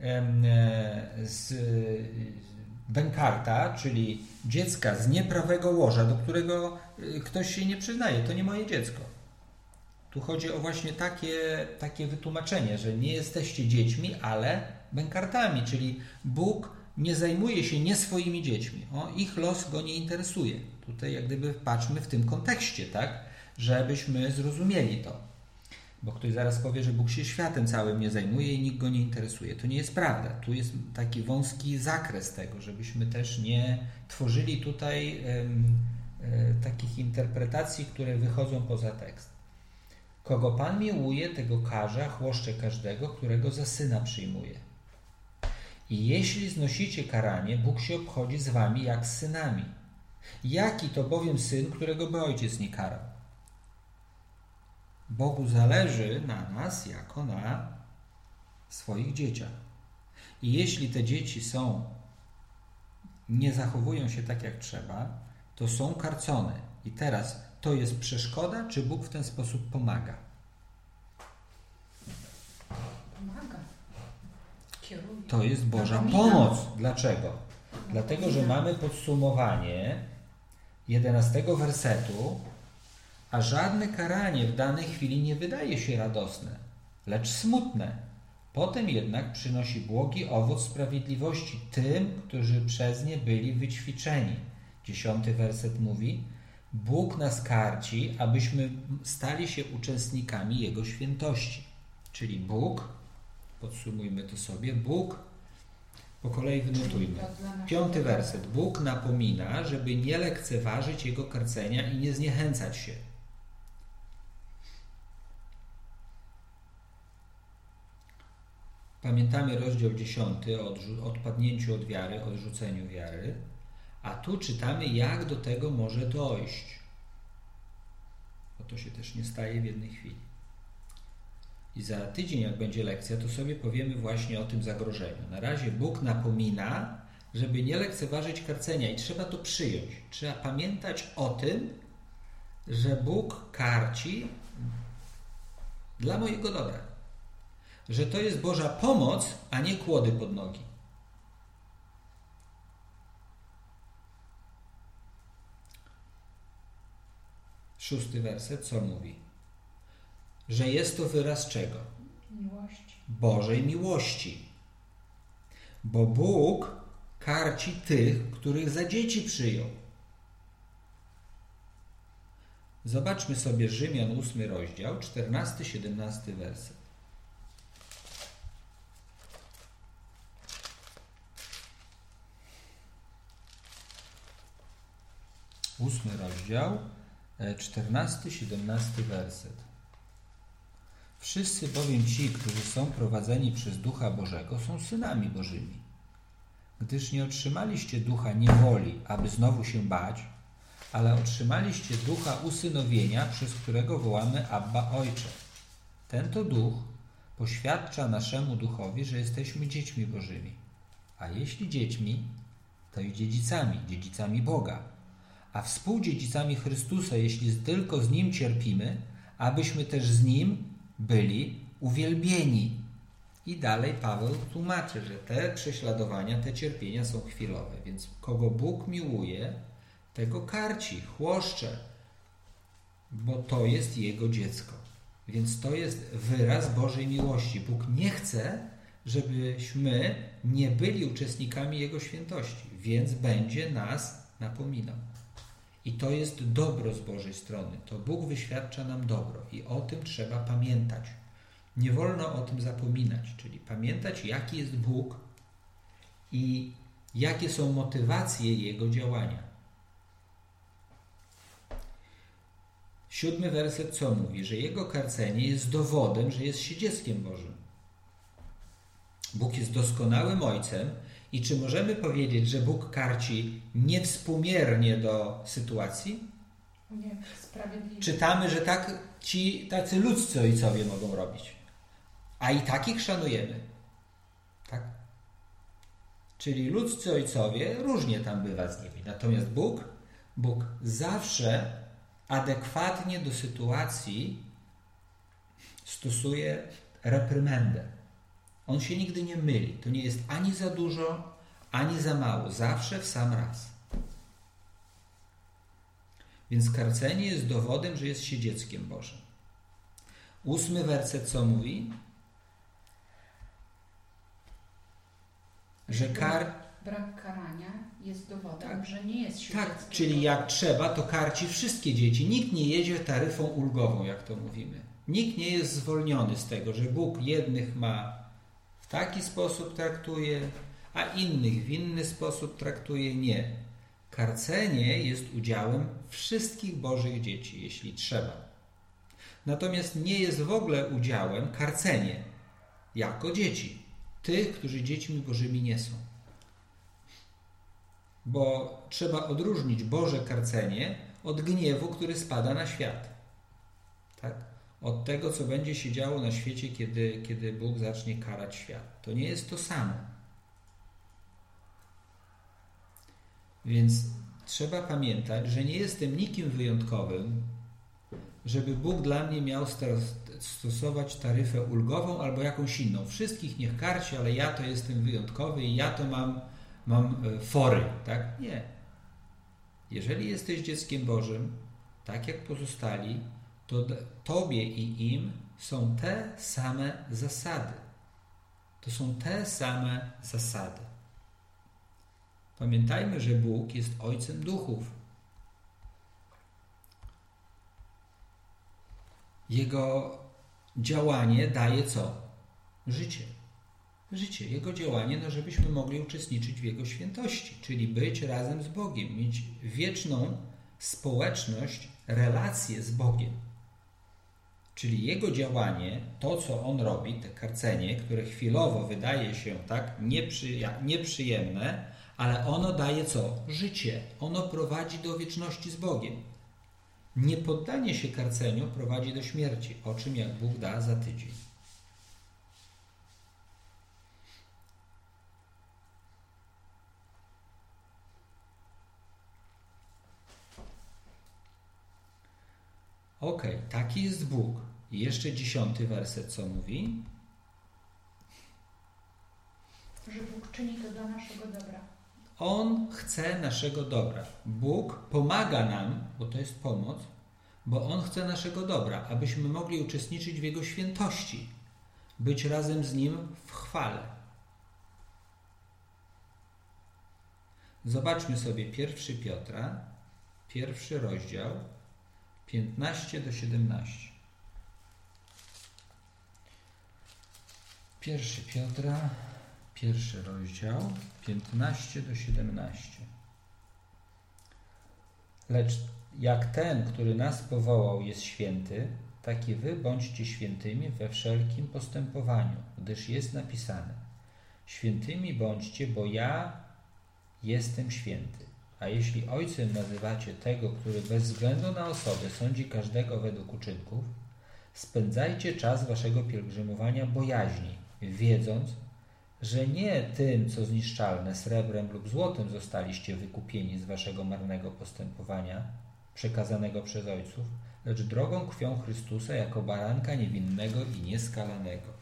z bękarta, czyli dziecka z nieprawego łoża, do którego ktoś się nie przyznaje, to nie moje dziecko. Tu chodzi o właśnie takie, takie wytłumaczenie, że nie jesteście dziećmi, ale bękartami, czyli Bóg nie zajmuje się nie swoimi dziećmi. O, ich los go nie interesuje. Tutaj jak gdyby patrzmy w tym kontekście, tak, żebyśmy zrozumieli to. Bo ktoś zaraz powie, że Bóg się światem całym nie zajmuje i nikt go nie interesuje. To nie jest prawda. Tu jest taki wąski zakres tego, żebyśmy też nie tworzyli tutaj um, e, takich interpretacji, które wychodzą poza tekst. Kogo Pan miłuje, tego karze, a chłoszcze każdego, którego za syna przyjmuje. I jeśli znosicie karanie, Bóg się obchodzi z wami jak z synami. Jaki to bowiem syn, którego by ojciec nie karał? Bogu zależy na nas jako na swoich dzieciach. I jeśli te dzieci są, nie zachowują się tak jak trzeba, to są karcone. I teraz to jest przeszkoda, czy Bóg w ten sposób pomaga? Pomaga. Kieruje. To jest Boża pomoc. Dlaczego? Dlatego, że mamy podsumowanie jedenastego wersetu, a żadne karanie w danej chwili nie wydaje się radosne, lecz smutne. Potem jednak przynosi błogi owoc sprawiedliwości tym, którzy przez nie byli wyćwiczeni. Dziesiąty werset mówi: Bóg nas karci, abyśmy stali się uczestnikami Jego świętości. Czyli Bóg, podsumujmy to sobie, Bóg, po kolei wynotujmy. Piąty werset. Bóg napomina, żeby nie lekceważyć Jego karcenia i nie zniechęcać się. Pamiętamy rozdział dziesiąty o odpadnięciu od wiary, odrzuceniu wiary, a tu czytamy, jak do tego może dojść. Bo to się też nie staje w jednej chwili. I za tydzień, jak będzie lekcja, to sobie powiemy właśnie o tym zagrożeniu. Na razie Bóg napomina, żeby nie lekceważyć karcenia i trzeba to przyjąć. Trzeba pamiętać o tym, że Bóg karci dla mojego dobra. Że to jest Boża pomoc, a nie kłody pod nogi. Szósty werset, co mówi? Że jest to wyraz czego? Miłości. Bożej miłości. Bo Bóg karci tych, których za dzieci przyjął. Zobaczmy sobie Rzymian ósmy rozdział, czternasty, siedemnasty werset. Ósmy rozdział, czternasty, siedemnasty werset. Wszyscy bowiem ci, którzy są prowadzeni przez Ducha Bożego, są synami Bożymi. Gdyż nie otrzymaliście ducha niewoli, aby znowu się bać, ale otrzymaliście ducha usynowienia, przez którego wołamy Abba, Ojcze. Ten to duch poświadcza naszemu duchowi, że jesteśmy dziećmi Bożymi. A jeśli dziećmi, to i dziedzicami, dziedzicami Boga, a współdziedzicami Chrystusa, jeśli tylko z Nim cierpimy, abyśmy też z Nim byli uwielbieni. I dalej Paweł tłumaczy, że te prześladowania, te cierpienia są chwilowe, więc kogo Bóg miłuje, tego karci, chłoszcze, bo to jest Jego dziecko. Więc to jest wyraz Bożej miłości. Bóg nie chce, żebyśmy nie byli uczestnikami Jego świętości, więc będzie nas napominał. I to jest dobro z Bożej strony. To Bóg wyświadcza nam dobro i o tym trzeba pamiętać. Nie wolno o tym zapominać, czyli pamiętać, jaki jest Bóg i jakie są motywacje Jego działania. Siódmy werset co mówi? Że Jego karcenie jest dowodem, że jest się dzieckiem Bożym. Bóg jest doskonałym Ojcem i czy możemy powiedzieć, że Bóg karci niewspółmiernie do sytuacji? Nie, sprawiedliwie. Czytamy, że tak ci tacy ludzcy ojcowie mogą robić. A i takich szanujemy. Tak? Czyli ludzcy ojcowie, różnie tam bywa z nimi. Natomiast Bóg, Bóg zawsze adekwatnie do sytuacji stosuje reprymendę. On się nigdy nie myli. To nie jest ani za dużo, ani za mało. Zawsze w sam raz. Więc karcenie jest dowodem, że jest się dzieckiem Bożym. Ósmy werset co mówi? Że kar... Brak karania jest dowodem, tak, że nie jest się tak, dzieckiem. czyli jak trzeba, to karci wszystkie dzieci. Nikt nie jedzie taryfą ulgową, jak to mówimy. Nikt nie jest zwolniony z tego, że Bóg jednych ma w taki sposób traktuje, a innych w inny sposób traktuje. Nie. Karcenie jest udziałem wszystkich Bożych dzieci, jeśli trzeba. Natomiast nie jest w ogóle udziałem karcenie jako dzieci. Tych, którzy dziećmi Bożymi nie są. Bo trzeba odróżnić Boże karcenie od gniewu, który spada na świat. Tak? Od tego, co będzie się działo na świecie, kiedy, kiedy Bóg zacznie karać świat. To nie jest to samo. Więc trzeba pamiętać, że nie jestem nikim wyjątkowym, żeby Bóg dla mnie miał stosować taryfę ulgową albo jakąś inną. Wszystkich niech karci, ale ja to jestem wyjątkowy i ja to mam, mam fory. Tak? Nie. Jeżeli jesteś dzieckiem Bożym, tak jak pozostali, to tobie i im są te same zasady. To są te same zasady. Pamiętajmy, że Bóg jest Ojcem duchów. Jego działanie daje co? Życie. Życie. Jego działanie, no żebyśmy mogli uczestniczyć w Jego świętości, czyli być razem z Bogiem, mieć wieczną społeczność, relację z Bogiem. Czyli Jego działanie, to co On robi, te karcenie, które chwilowo wydaje się tak nieprzyja- nieprzyjemne, ale ono daje co? Życie. Ono prowadzi do wieczności z Bogiem. Niepoddanie się karceniu prowadzi do śmierci, o czym jak Bóg da za tydzień. Ok, taki jest Bóg. I jeszcze dziesiąty werset, co mówi? Że Bóg czyni to dla naszego dobra. On chce naszego dobra. Bóg pomaga nam, bo to jest pomoc, bo On chce naszego dobra, abyśmy mogli uczestniczyć w Jego świętości, być razem z Nim w chwale. Zobaczmy sobie pierwszy Piotra, pierwszy rozdział, piętnaście do siedemnastu. Pierwszy Piotra, pierwszy rozdział, piętnaście do siedemnastu. Lecz jak ten, który nas powołał, jest święty, tak i wy bądźcie świętymi we wszelkim postępowaniu, gdyż jest napisane: świętymi bądźcie, bo ja jestem święty. A jeśli ojcem nazywacie tego, który bez względu na osobę sądzi każdego według uczynków, spędzajcie czas waszego pielgrzymowania bojaźni, wiedząc, że nie tym, co zniszczalne, srebrem lub złotem zostaliście wykupieni z waszego marnego postępowania, przekazanego przez ojców, lecz drogą krwią Chrystusa jako baranka niewinnego i nieskalanego.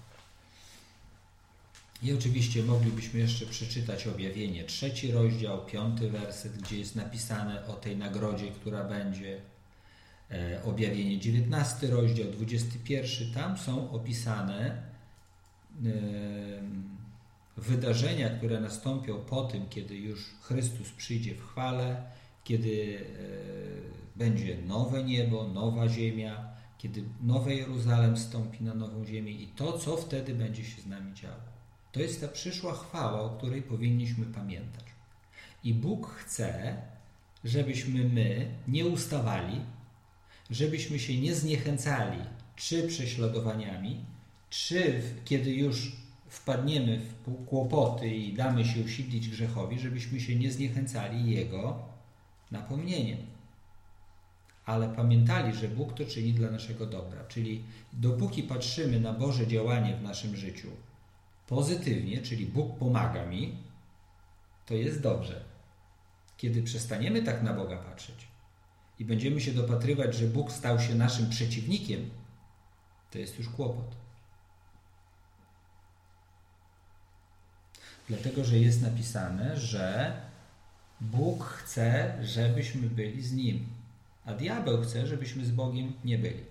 I oczywiście moglibyśmy jeszcze przeczytać Objawienie, trzeci rozdział, piąty werset, gdzie jest napisane o tej nagrodzie, która będzie. E, Objawienie, dziewiętnasty rozdział, dwudziesty pierwszy. Tam są opisane e, wydarzenia, które nastąpią po tym, kiedy już Chrystus przyjdzie w chwale, kiedy e, będzie nowe niebo, nowa ziemia, kiedy nowe Jeruzalem stąpi na nową ziemię i to, co wtedy będzie się z nami działo. To jest ta przyszła chwała, o której powinniśmy pamiętać. I Bóg chce, żebyśmy my nie ustawali, żebyśmy się nie zniechęcali, czy prześladowaniami, czy w, kiedy już wpadniemy w kłopoty i damy się usidlić grzechowi, żebyśmy się nie zniechęcali Jego napomnieniem. Ale pamiętali, że Bóg to czyni dla naszego dobra. Czyli dopóki patrzymy na Boże działanie w naszym życiu pozytywnie, czyli Bóg pomaga mi, to jest dobrze. Kiedy przestaniemy tak na Boga patrzeć i będziemy się dopatrywać, że Bóg stał się naszym przeciwnikiem, to jest już kłopot. Dlatego, że jest napisane, że Bóg chce, żebyśmy byli z Nim, a diabeł chce, żebyśmy z Bogiem nie byli.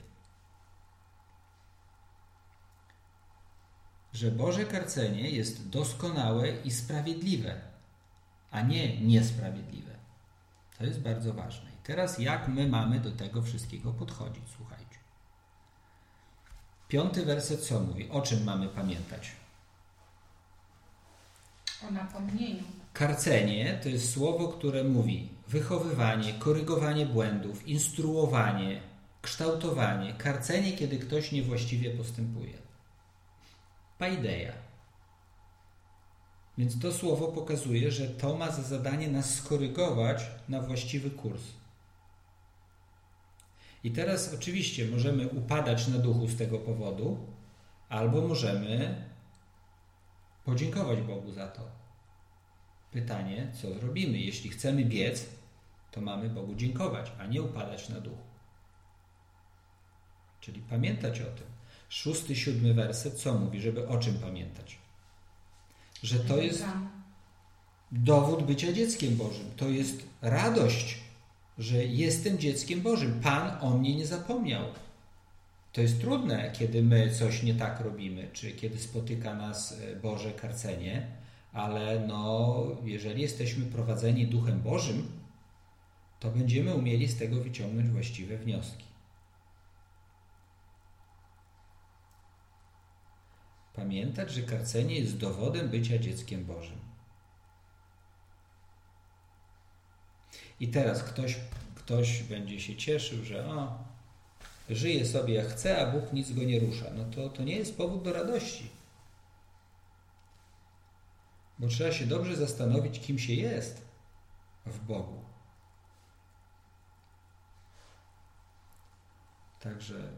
Że Boże karcenie jest doskonałe i sprawiedliwe, a nie niesprawiedliwe. To jest bardzo ważne. I teraz jak my mamy do tego wszystkiego podchodzić? Słuchajcie. Piąty werset co mówi? O czym mamy pamiętać? O napomnieniu. Karcenie to jest słowo, które mówi wychowywanie, korygowanie błędów, instruowanie, kształtowanie. Karcenie, kiedy ktoś niewłaściwie postępuje. Paideia. Więc to słowo pokazuje, że to ma za zadanie nas skorygować na właściwy kurs. I teraz oczywiście możemy upadać na duchu z tego powodu, albo możemy podziękować Bogu za to. Pytanie, co zrobimy? Jeśli chcemy biec, to mamy Bogu dziękować, a nie upadać na duchu. Czyli pamiętać o tym. Szósty, siódmy werset, co mówi, żeby o czym pamiętać? Że to jest dowód bycia dzieckiem Bożym. To jest radość, że jestem dzieckiem Bożym. Pan o mnie nie zapomniał. To jest trudne, kiedy my coś nie tak robimy, czy kiedy spotyka nas Boże karcenie, ale no, jeżeli jesteśmy prowadzeni Duchem Bożym, to będziemy umieli z tego wyciągnąć właściwe wnioski. Pamiętać, że karcenie jest dowodem bycia dzieckiem Bożym. I teraz ktoś, ktoś będzie się cieszył, że o, żyje sobie jak chce, a Bóg nic go nie rusza. No to, to nie jest powód do radości. Bo trzeba się dobrze zastanowić, kim się jest w Bogu. Także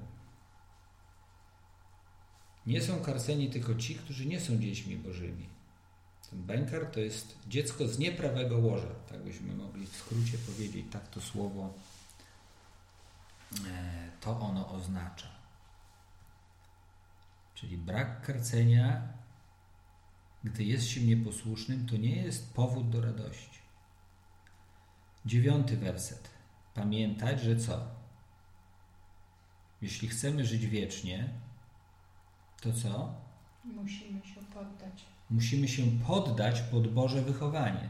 nie są karceni tylko ci, którzy nie są dziećmi Bożymi. Ten bękar to jest dziecko z nieprawego łoża. Tak byśmy mogli w skrócie powiedzieć. Tak to słowo, to ono oznacza. Czyli brak karcenia, gdy jest się nieposłusznym, to nie jest powód do radości. Dziewiąty werset. Pamiętać, że co? Jeśli chcemy żyć wiecznie, to co? Musimy się poddać. Musimy się poddać pod Boże wychowanie.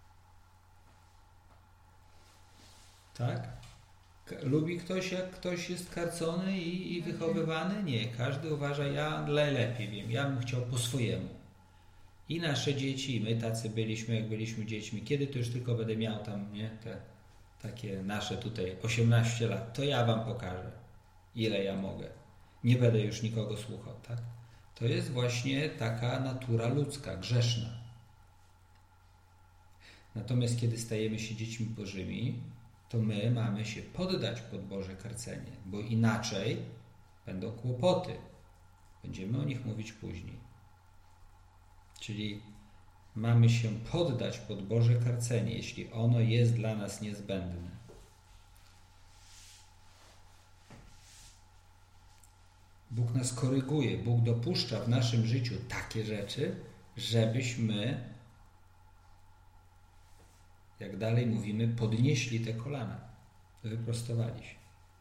Tak? Lubi ktoś, jak ktoś jest karcony i, i wychowywany? Nie. Każdy uważa, ja najlepiej wiem, ja bym chciał po swojemu. I nasze dzieci, i my tacy byliśmy, jak byliśmy dziećmi. Kiedy to już tylko będę miał tam, nie? Te takie nasze tutaj osiemnaście lat, to ja wam pokażę, ile ja mogę. Nie będę już nikogo słuchał, tak? To jest właśnie taka natura ludzka, grzeszna. Natomiast kiedy stajemy się dziećmi Bożymi, to my mamy się poddać pod Boże karcenie, bo inaczej będą kłopoty. Będziemy o nich mówić później. Czyli mamy się poddać pod Boże karcenie, jeśli ono jest dla nas niezbędne. Bóg nas koryguje, Bóg dopuszcza w naszym życiu takie rzeczy, żebyśmy, jak dalej mówimy, podnieśli te kolana, wyprostowali się.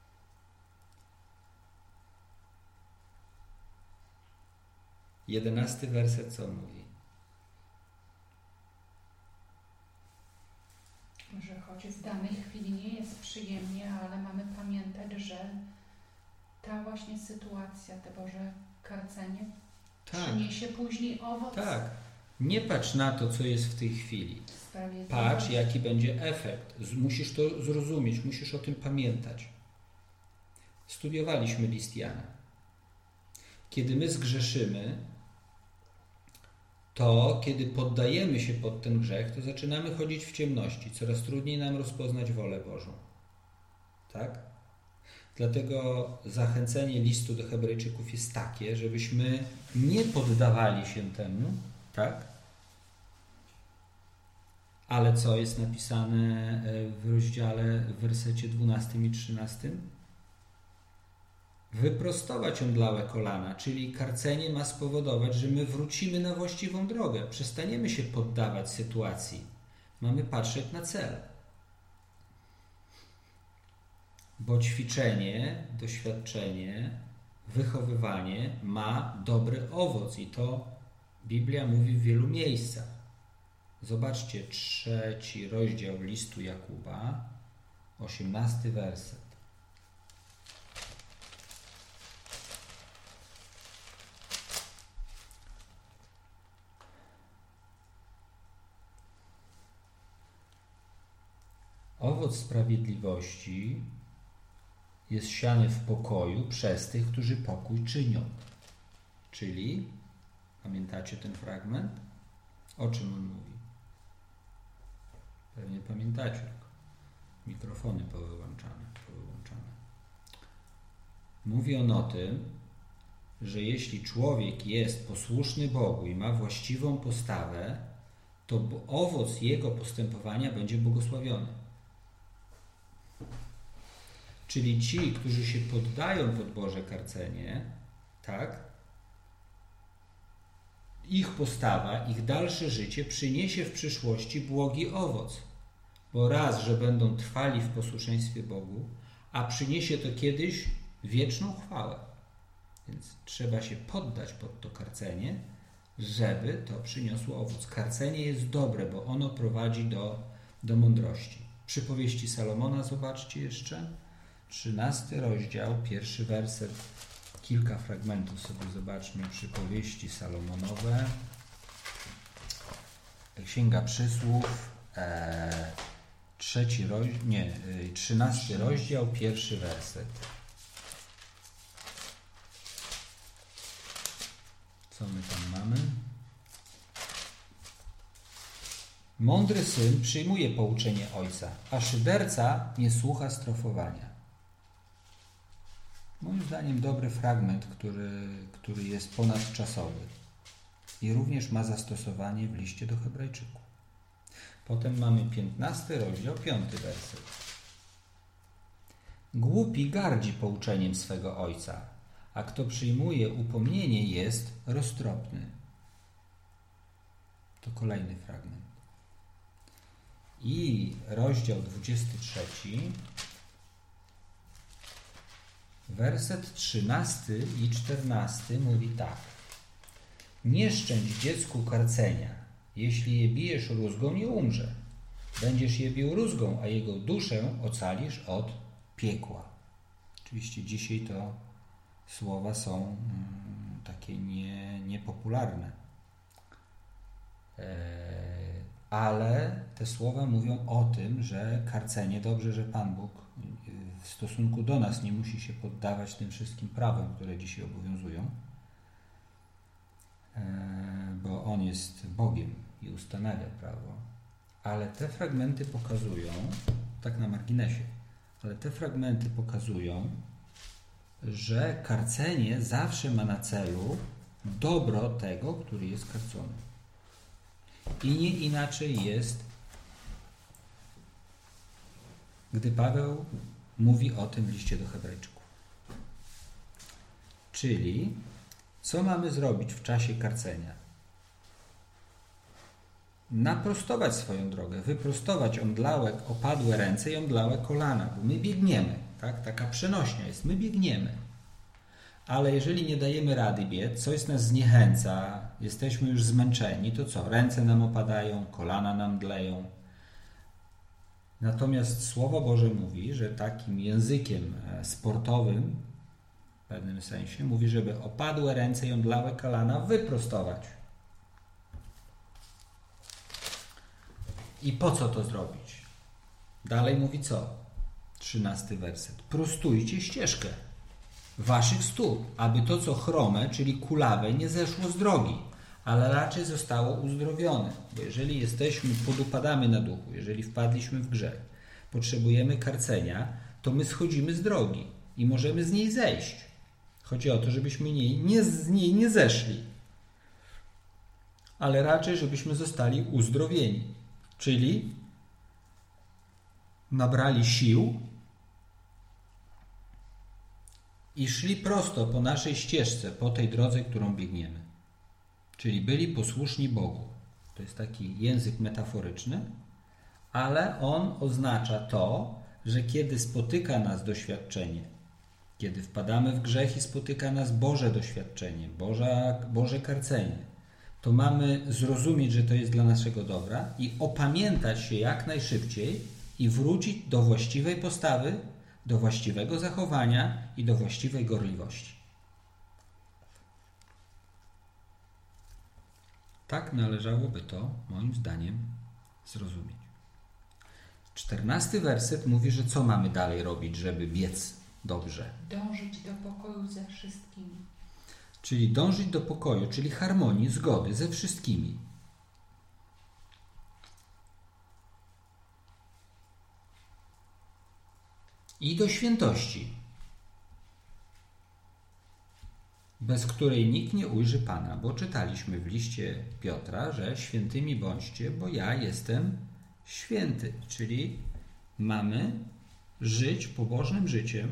Jedenasty werset co mówi? Że choć w danej chwili nie jest przyjemnie, ale mamy pamiętać, że ta właśnie sytuacja, te Boże karcenie tak. przyniesie później owoc. Tak. Nie patrz na to, co jest w tej chwili. Patrz, jaki będzie efekt. Musisz to zrozumieć, musisz o tym pamiętać. Studiowaliśmy list Jana. Kiedy my zgrzeszymy, to kiedy poddajemy się pod ten grzech, to zaczynamy chodzić w ciemności. Coraz trudniej nam rozpoznać wolę Bożą. Tak? Dlatego zachęcenie listu do Hebrajczyków jest takie, żebyśmy nie poddawali się temu, tak? Ale co jest napisane w rozdziale, w wersecie dwunastym i trzynastym? Wyprostować omdlałe kolana, czyli karcenie ma spowodować, że my wrócimy na właściwą drogę. Przestaniemy się poddawać sytuacji. Mamy patrzeć na cel. Bo ćwiczenie, doświadczenie, wychowywanie ma dobry owoc i to Biblia mówi w wielu miejscach. Zobaczcie trzeci rozdział listu Jakuba, osiemnasty werset. Owoc sprawiedliwości jest siany w pokoju przez tych, którzy pokój czynią. Czyli, pamiętacie ten fragment? O czym on mówi? Pewnie pamiętacie. Mikrofony powyłączane. powyłączane. Mówi on o tym, że jeśli człowiek jest posłuszny Bogu i ma właściwą postawę, to owoc jego postępowania będzie błogosławiony. Czyli ci, którzy się poddają pod Boże karcenie, tak? Ich postawa, ich dalsze życie przyniesie w przyszłości błogi owoc. Bo raz, że będą trwali w posłuszeństwie Bogu, a przyniesie to kiedyś wieczną chwałę. Więc trzeba się poddać pod to karcenie, żeby to przyniosło owoc. Karcenie jest dobre, bo ono prowadzi do, do mądrości. Przypowieści Salomona zobaczcie jeszcze. trzynasty rozdział, pierwszy werset. Kilka fragmentów sobie zobaczmy. Przypowieści Salomonowe. Księga Przysłów. E, trzeci rozdział, nie, trzynasty rozdział, pierwszy werset. Co my tam mamy? Mądry syn przyjmuje pouczenie ojca, a szyderca nie słucha strofowania. Moim zdaniem dobry fragment, który, który jest ponadczasowy i również ma zastosowanie w liście do Hebrajczyków. Potem mamy piętnasty rozdział, piąty werset. Głupi gardzi pouczeniem swego ojca, a kto przyjmuje upomnienie jest roztropny. To kolejny fragment. I rozdział dwudziesty trzeci, werset trzynasty i czternasty mówi tak. Nie szczędź dziecku karcenia. Jeśli je bijesz rózgą, nie umrze. Będziesz je bił rózgą, a jego duszę ocalisz od piekła. Oczywiście dzisiaj to słowa są mm, takie nie, niepopularne. E, ale te słowa mówią o tym, że karcenie, dobrze, że Pan Bóg w stosunku do nas nie musi się poddawać tym wszystkim prawom, które dzisiaj obowiązują, e, bo On jest Bogiem i ustanawia prawo. Ale te fragmenty pokazują, tak na marginesie, ale te fragmenty pokazują, że karcenie zawsze ma na celu dobro tego, który jest karcony. I nie inaczej jest, gdy Paweł mówi o tym w liście do Hebrajczyków. Czyli co mamy zrobić w czasie karcenia? Naprostować swoją drogę, wyprostować omdlałe, opadłe ręce i omdlałe kolana, bo my biegniemy, tak? Taka przenośnia jest, my biegniemy. Ale jeżeli nie dajemy rady biec, coś nas zniechęca, jesteśmy już zmęczeni, to co? Ręce nam opadają, kolana nam dleją. Natomiast Słowo Boże mówi, że takim językiem sportowym, w pewnym sensie, mówi, żeby opadłe ręce i omdlałe kolana wyprostować. I po co to zrobić? Dalej mówi co? Trzynasty werset. Prostujcie ścieżkę waszych stóp, aby to, co chrome, czyli kulawe, nie zeszło z drogi, ale raczej zostało uzdrowione. Bo jeżeli jesteśmy, podupadamy na duchu, jeżeli wpadliśmy w grzech, potrzebujemy karcenia, to my schodzimy z drogi i możemy z niej zejść. Chodzi o to, żebyśmy nie, nie, z niej nie zeszli, ale raczej, żebyśmy zostali uzdrowieni. Czyli nabrali sił i szli prosto po naszej ścieżce, po tej drodze, którą biegniemy. Czyli byli posłuszni Bogu. To jest taki język metaforyczny, ale on oznacza to, że kiedy spotyka nas doświadczenie, kiedy wpadamy w grzech i spotyka nas Boże doświadczenie, Boże, Boże karcenie, to mamy zrozumieć, że to jest dla naszego dobra i opamiętać się jak najszybciej i wrócić do właściwej postawy, do właściwego zachowania i do właściwej gorliwości. Tak należałoby to, moim zdaniem, zrozumieć. Czternasty werset mówi, że co mamy dalej robić, żeby biec dobrze. Dążyć do pokoju ze wszystkimi. Czyli dążyć do pokoju, czyli harmonii, zgody ze wszystkimi. I do świętości, bez której nikt nie ujrzy Pana, bo czytaliśmy w liście Piotra, że świętymi bądźcie, bo ja jestem święty. Czyli mamy żyć pobożnym życiem,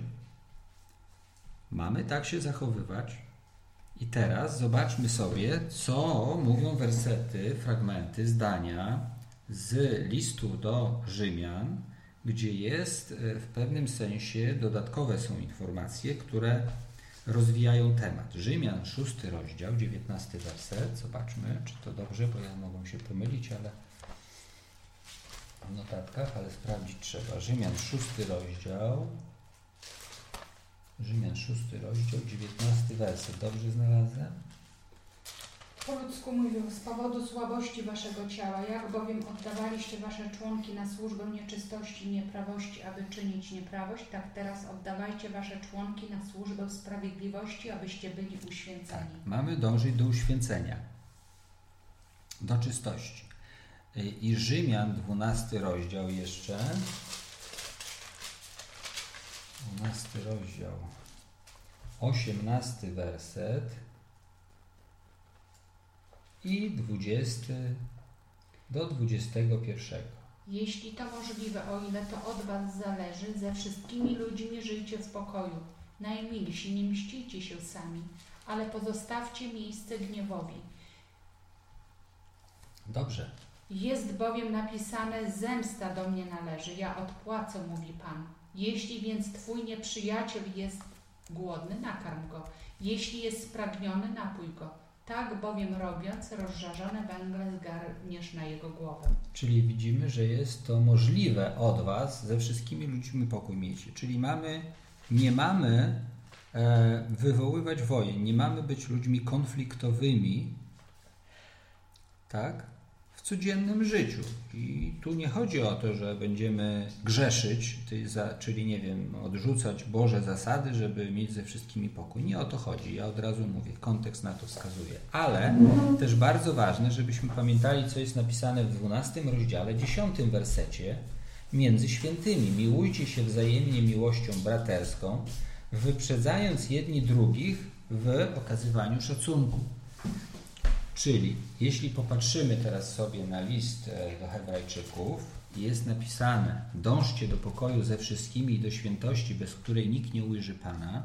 mamy tak się zachowywać. I teraz zobaczmy sobie, co mówią wersety, fragmenty, zdania z listu do Rzymian, gdzie jest w pewnym sensie dodatkowe są informacje, które rozwijają temat. Rzymian, szósty rozdział, dziewiętnasty werset. Zobaczmy, czy to dobrze, bo ja mogę się pomylić, ale w notatkach, ale sprawdzić trzeba. Rzymian, szósty rozdział. Rzymian, szósty rozdział, dziewiętnasty werset. Dobrze znalazłem? Po ludzku mówią, z powodu słabości waszego ciała, jak bowiem oddawaliście wasze członki na służbę nieczystości i nieprawości, aby czynić nieprawość, tak teraz oddawajcie wasze członki na służbę sprawiedliwości, abyście byli uświęceni. Tak, mamy dążyć do uświęcenia, do czystości. I Rzymian, dwunasty rozdział jeszcze. dwunasty rozdział, osiemnasty werset i dwudziesty do dwudziestego pierwszego. Jeśli to możliwe, o ile to od was zależy, ze wszystkimi ludźmi żyjcie w pokoju. Najmilsi, nie mścicie się sami, ale pozostawcie miejsce gniewowi. Dobrze. Jest bowiem napisane, zemsta do mnie należy, ja odpłacę, mówi Pan. Jeśli więc twój nieprzyjaciel jest głodny, nakarm go. Jeśli jest spragniony, napój go. Tak bowiem robiąc, rozżarzone węgle zgarniesz na jego głowę. Czyli widzimy, że jest to możliwe od was ze wszystkimi ludźmi pokój mieć. Czyli mamy, nie mamy e, wywoływać wojen, nie mamy być ludźmi konfliktowymi, tak? W codziennym życiu. I tu nie chodzi o to, że będziemy grzeszyć, czyli nie wiem, odrzucać Boże zasady, żeby mieć ze wszystkimi pokój. Nie o to chodzi. Ja od razu mówię, kontekst na to wskazuje. Ale też bardzo ważne, żebyśmy pamiętali, co jest napisane w dwunastym rozdziale, dziesiątym wersecie. Między świętymi miłujcie się wzajemnie miłością braterską, wyprzedzając jedni drugich w okazywaniu szacunku. Czyli jeśli popatrzymy teraz sobie na list do Hebrajczyków, jest napisane: dążcie do pokoju ze wszystkimi i do świętości, bez której nikt nie ujrzy Pana,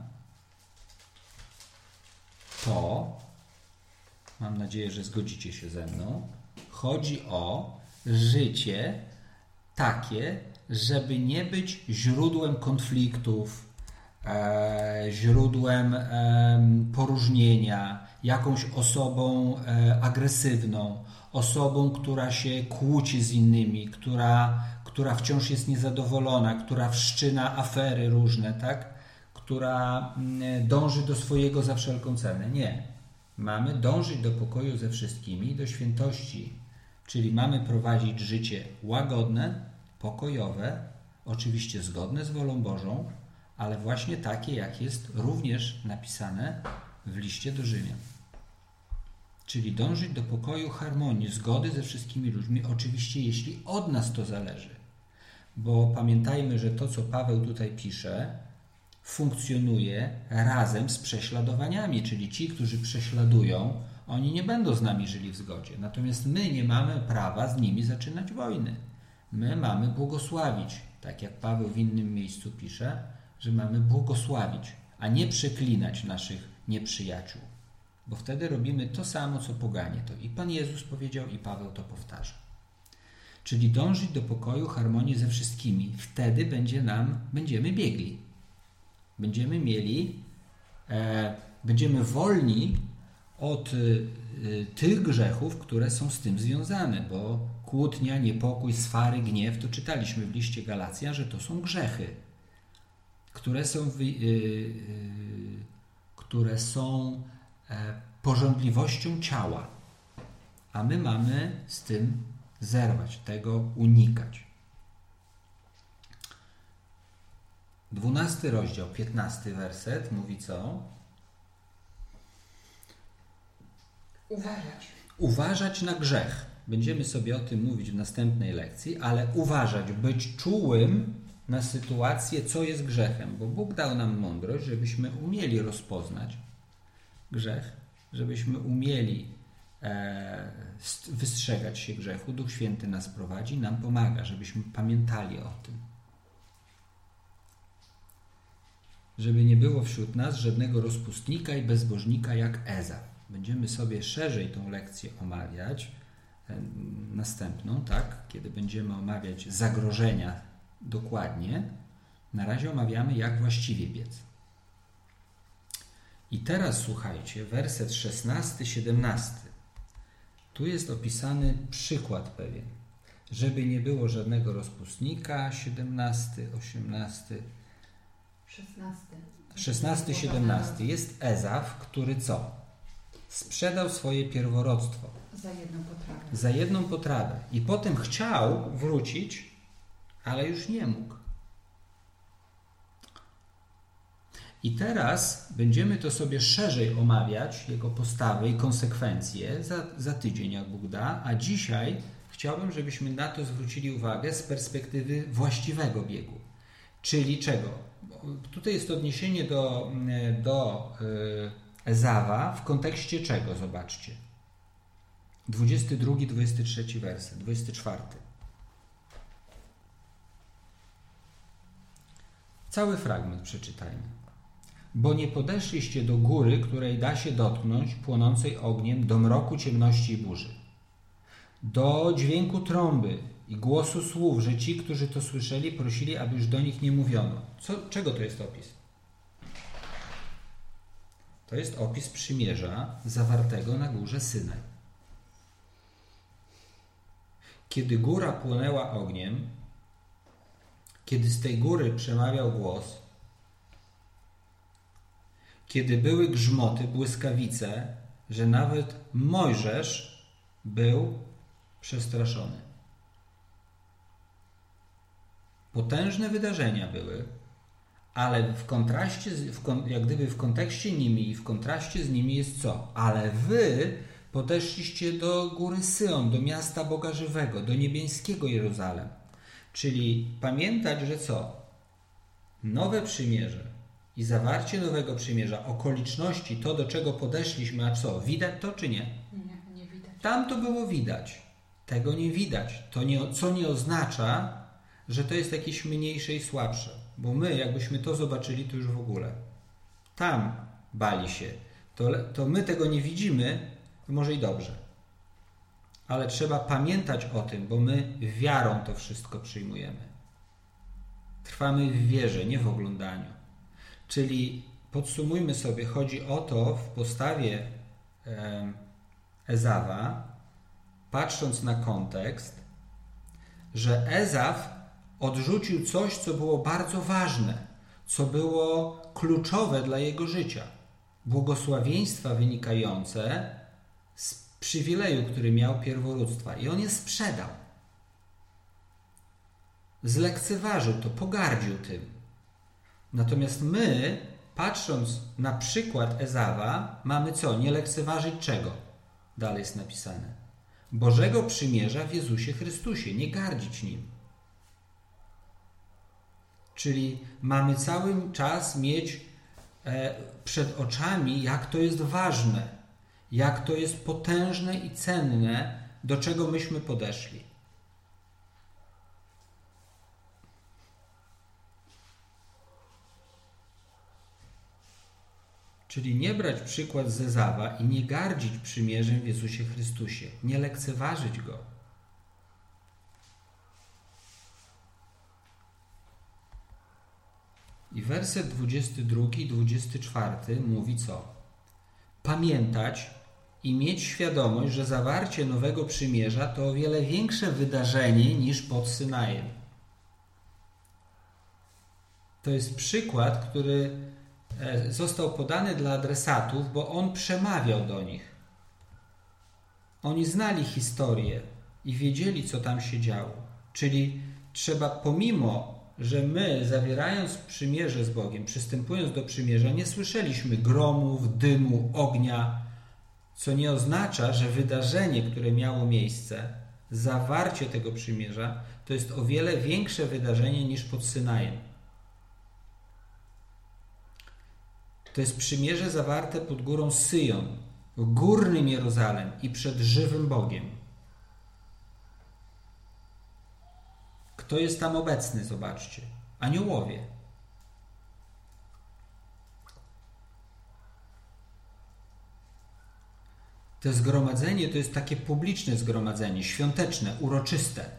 to, mam nadzieję, że zgodzicie się ze mną, chodzi o życie takie, żeby nie być źródłem konfliktów, e, źródłem e, poróżnienia, jakąś osobą e, agresywną, osobą, która się kłóci z innymi, która, która wciąż jest niezadowolona, która wszczyna afery różne, tak? Która mm, dąży do swojego za wszelką cenę. Nie. Mamy dążyć do pokoju ze wszystkimi, do świętości, czyli mamy prowadzić życie łagodne, pokojowe, oczywiście zgodne z wolą Bożą, ale właśnie takie, jak jest również napisane w liście do Rzymian. Czyli dążyć do pokoju, harmonii, zgody ze wszystkimi ludźmi, oczywiście jeśli od nas to zależy. Bo pamiętajmy, że to, co Paweł tutaj pisze, funkcjonuje razem z prześladowaniami, czyli ci, którzy prześladują, oni nie będą z nami żyli w zgodzie. Natomiast my nie mamy prawa z nimi zaczynać wojny. My mamy błogosławić, tak jak Paweł w innym miejscu pisze, że mamy błogosławić, a nie przeklinać naszych nieprzyjaciół. Bo wtedy robimy to samo, co poganie. To i Pan Jezus powiedział, i Paweł to powtarza. Czyli dążyć do pokoju, harmonii ze wszystkimi. Wtedy będzie nam, będziemy biegli. Będziemy mieli, e, będziemy wolni od y, y, tych grzechów, które są z tym związane, bo kłótnia, niepokój, swary, gniew, to czytaliśmy w liście Galacjan, że to są grzechy, które są, wy, y, y, które są e, pożądliwością ciała, a my mamy z tym zerwać, tego unikać. Dwunasty rozdział, piętnasty werset mówi co? Uważać. Uważać na grzech. Będziemy sobie o tym mówić w następnej lekcji, ale uważać, być czułym na sytuację, co jest grzechem, bo Bóg dał nam mądrość, żebyśmy umieli rozpoznać grzech, żebyśmy umieli e, wystrzegać się grzechu. Duch Święty nas prowadzi, nam pomaga, żebyśmy pamiętali o tym. Żeby nie było wśród nas żadnego rozpustnika i bezbożnika jak Ezaf. Będziemy sobie szerzej tą lekcję omawiać, następną, tak? Kiedy będziemy omawiać zagrożenia dokładnie. Na razie omawiamy, jak właściwie biec. I teraz słuchajcie, werset szesnasty, siedemnasty. Tu jest opisany przykład pewien. Żeby nie było żadnego rozpustnika, siedemnasty, osiemnasty, szesnasty. szesnasty, siedemnasty. Jest Ezaf, który co? Sprzedał swoje pierworództwo. Za jedną potrawę. Za jedną potrawę. I potem chciał wrócić, ale już nie mógł. I teraz będziemy to sobie szerzej omawiać, jego postawę i konsekwencje za, za tydzień, jak Bóg da. A dzisiaj chciałbym, żebyśmy na to zwrócili uwagę z perspektywy właściwego biegu. Czyli czego? Tutaj jest odniesienie do, do Ezawa w kontekście czego? Zobaczcie. dwudziesty drugi, dwudziesty trzeci werset, dwudziesty czwarty. Cały fragment przeczytajmy. Bo nie podeszliście do góry, której da się dotknąć, płonącej ogniem, do mroku, ciemności i burzy. Do dźwięku trąby i głosu słów, że ci, którzy to słyszeli, prosili, aby już do nich nie mówiono. Co, czego to jest opis? To jest opis przymierza zawartego na górze Synaj. Kiedy góra płonęła ogniem, kiedy z tej góry przemawiał głos, kiedy były grzmoty, błyskawice, że nawet Mojżesz był przestraszony. Potężne wydarzenia były, ale w kontraście, w, jak gdyby w kontekście nimi i w kontraście z nimi jest co? Ale wy podeszliście do góry Syjon, do miasta Boga Żywego, do niebieskiego Jeruzalem. Czyli pamiętać, że co? Nowe przymierze i zawarcie nowego przymierza, okoliczności, to do czego podeszliśmy, a co? Widać to czy nie? Nie, nie tam to było widać. Tego nie widać. To nie, co nie oznacza, że to jest jakieś mniejsze i słabsze. Bo my, jakbyśmy to zobaczyli, to już w ogóle. Tam bali się. To, to my tego nie widzimy, może i dobrze. Ale trzeba pamiętać o tym, bo my wiarą to wszystko przyjmujemy. Trwamy w wierze, nie w oglądaniu. Czyli podsumujmy sobie, chodzi o to w postawie Ezawa, patrząc na kontekst, że Ezaf odrzucił coś, co było bardzo ważne, co było kluczowe dla jego życia. Błogosławieństwa wynikające z przywileju, który miał pierworództwa. I on je sprzedał. Zlekceważył to, pogardził tym. Natomiast my, patrząc na przykład Ezawa, mamy co? Nie lekceważyć czego? Dalej jest napisane. Bożego przymierza w Jezusie Chrystusie. Nie gardzić nim. Czyli mamy cały czas mieć e, przed oczami, jak to jest ważne, jak to jest potężne i cenne, do czego myśmy podeszli. Czyli nie brać przykład z Ezawa i nie gardzić przymierzem w Jezusie Chrystusie. Nie lekceważyć go. I werset dwudziesty drugi i dwudziesty czwarty mówi co? Pamiętać i mieć świadomość, że zawarcie nowego przymierza to o wiele większe wydarzenie niż pod Synajem. To jest przykład, który został podany dla adresatów, bo on przemawiał do nich. Oni znali historię i wiedzieli, co tam się działo. Czyli trzeba, pomimo że my, zawierając przymierze z Bogiem, przystępując do przymierza, nie słyszeliśmy gromów, dymu, ognia, co nie oznacza, że wydarzenie, które miało miejsce, zawarcie tego przymierza, to jest o wiele większe wydarzenie niż pod Synajem. To jest przymierze zawarte pod górą Syjon, w górnym Jeruzalem i przed żywym Bogiem. Kto jest tam obecny? Zobaczcie. Aniołowie. To zgromadzenie to jest takie publiczne zgromadzenie, świąteczne, uroczyste.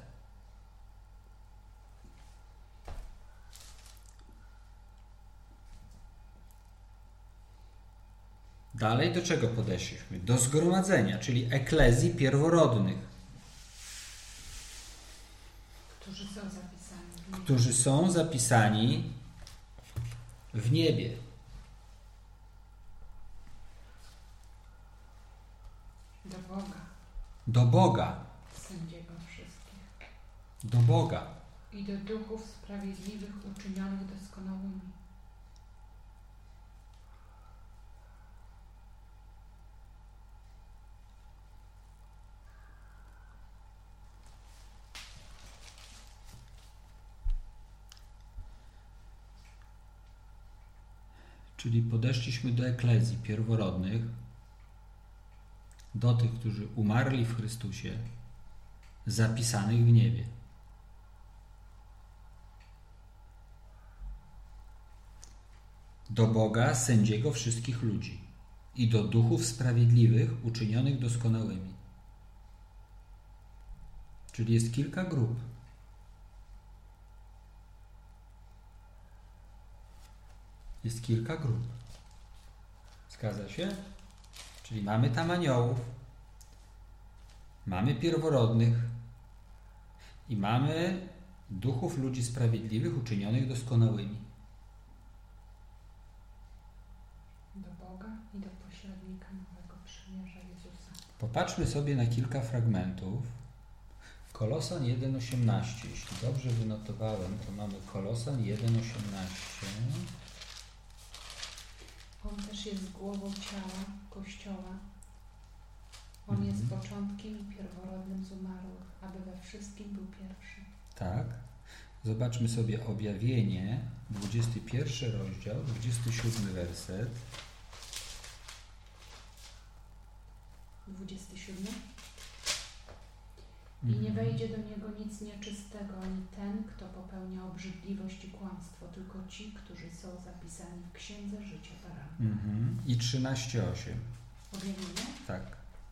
Dalej do czego podeszliśmy? Do zgromadzenia, czyli eklezji pierworodnych. Którzy są zapisani w niebie. Którzy są zapisani w niebie. Do Boga. Do Boga. Sędziego wszystkich. Do Boga. I do duchów sprawiedliwych uczynionych doskonałymi. Czyli podeszliśmy do eklezji pierworodnych, do tych, którzy umarli w Chrystusie, zapisanych w niebie. Do Boga, sędziego wszystkich ludzi i do duchów sprawiedliwych uczynionych doskonałymi. Czyli jest kilka grup. Jest kilka grup. Zgadza się? Czyli mamy tam aniołów, mamy pierworodnych i mamy duchów ludzi sprawiedliwych uczynionych doskonałymi. Do Boga i do pośrednika nowego przymierza Jezusa. Popatrzmy sobie na kilka fragmentów. Kolosan jeden osiemnaście. Jeśli dobrze wynotowałem, to mamy Kolosan jeden osiemnaście. On też jest głową ciała Kościoła. On Mhm. jest początkiem i pierworodnym z umarłych, aby we wszystkim był pierwszy. Tak. Zobaczmy sobie Objawienie, dwudziesty pierwszy rozdział, dwudziesty siódmy werset. dwudziesty siódmy? I nie wejdzie do niego nic nieczystego, ani ten, kto popełnia obrzydliwość i kłamstwo, tylko ci, którzy są zapisani w Księdze Życia Baranka. Mhm. I trzynaście osiem. Objawienie? Tak.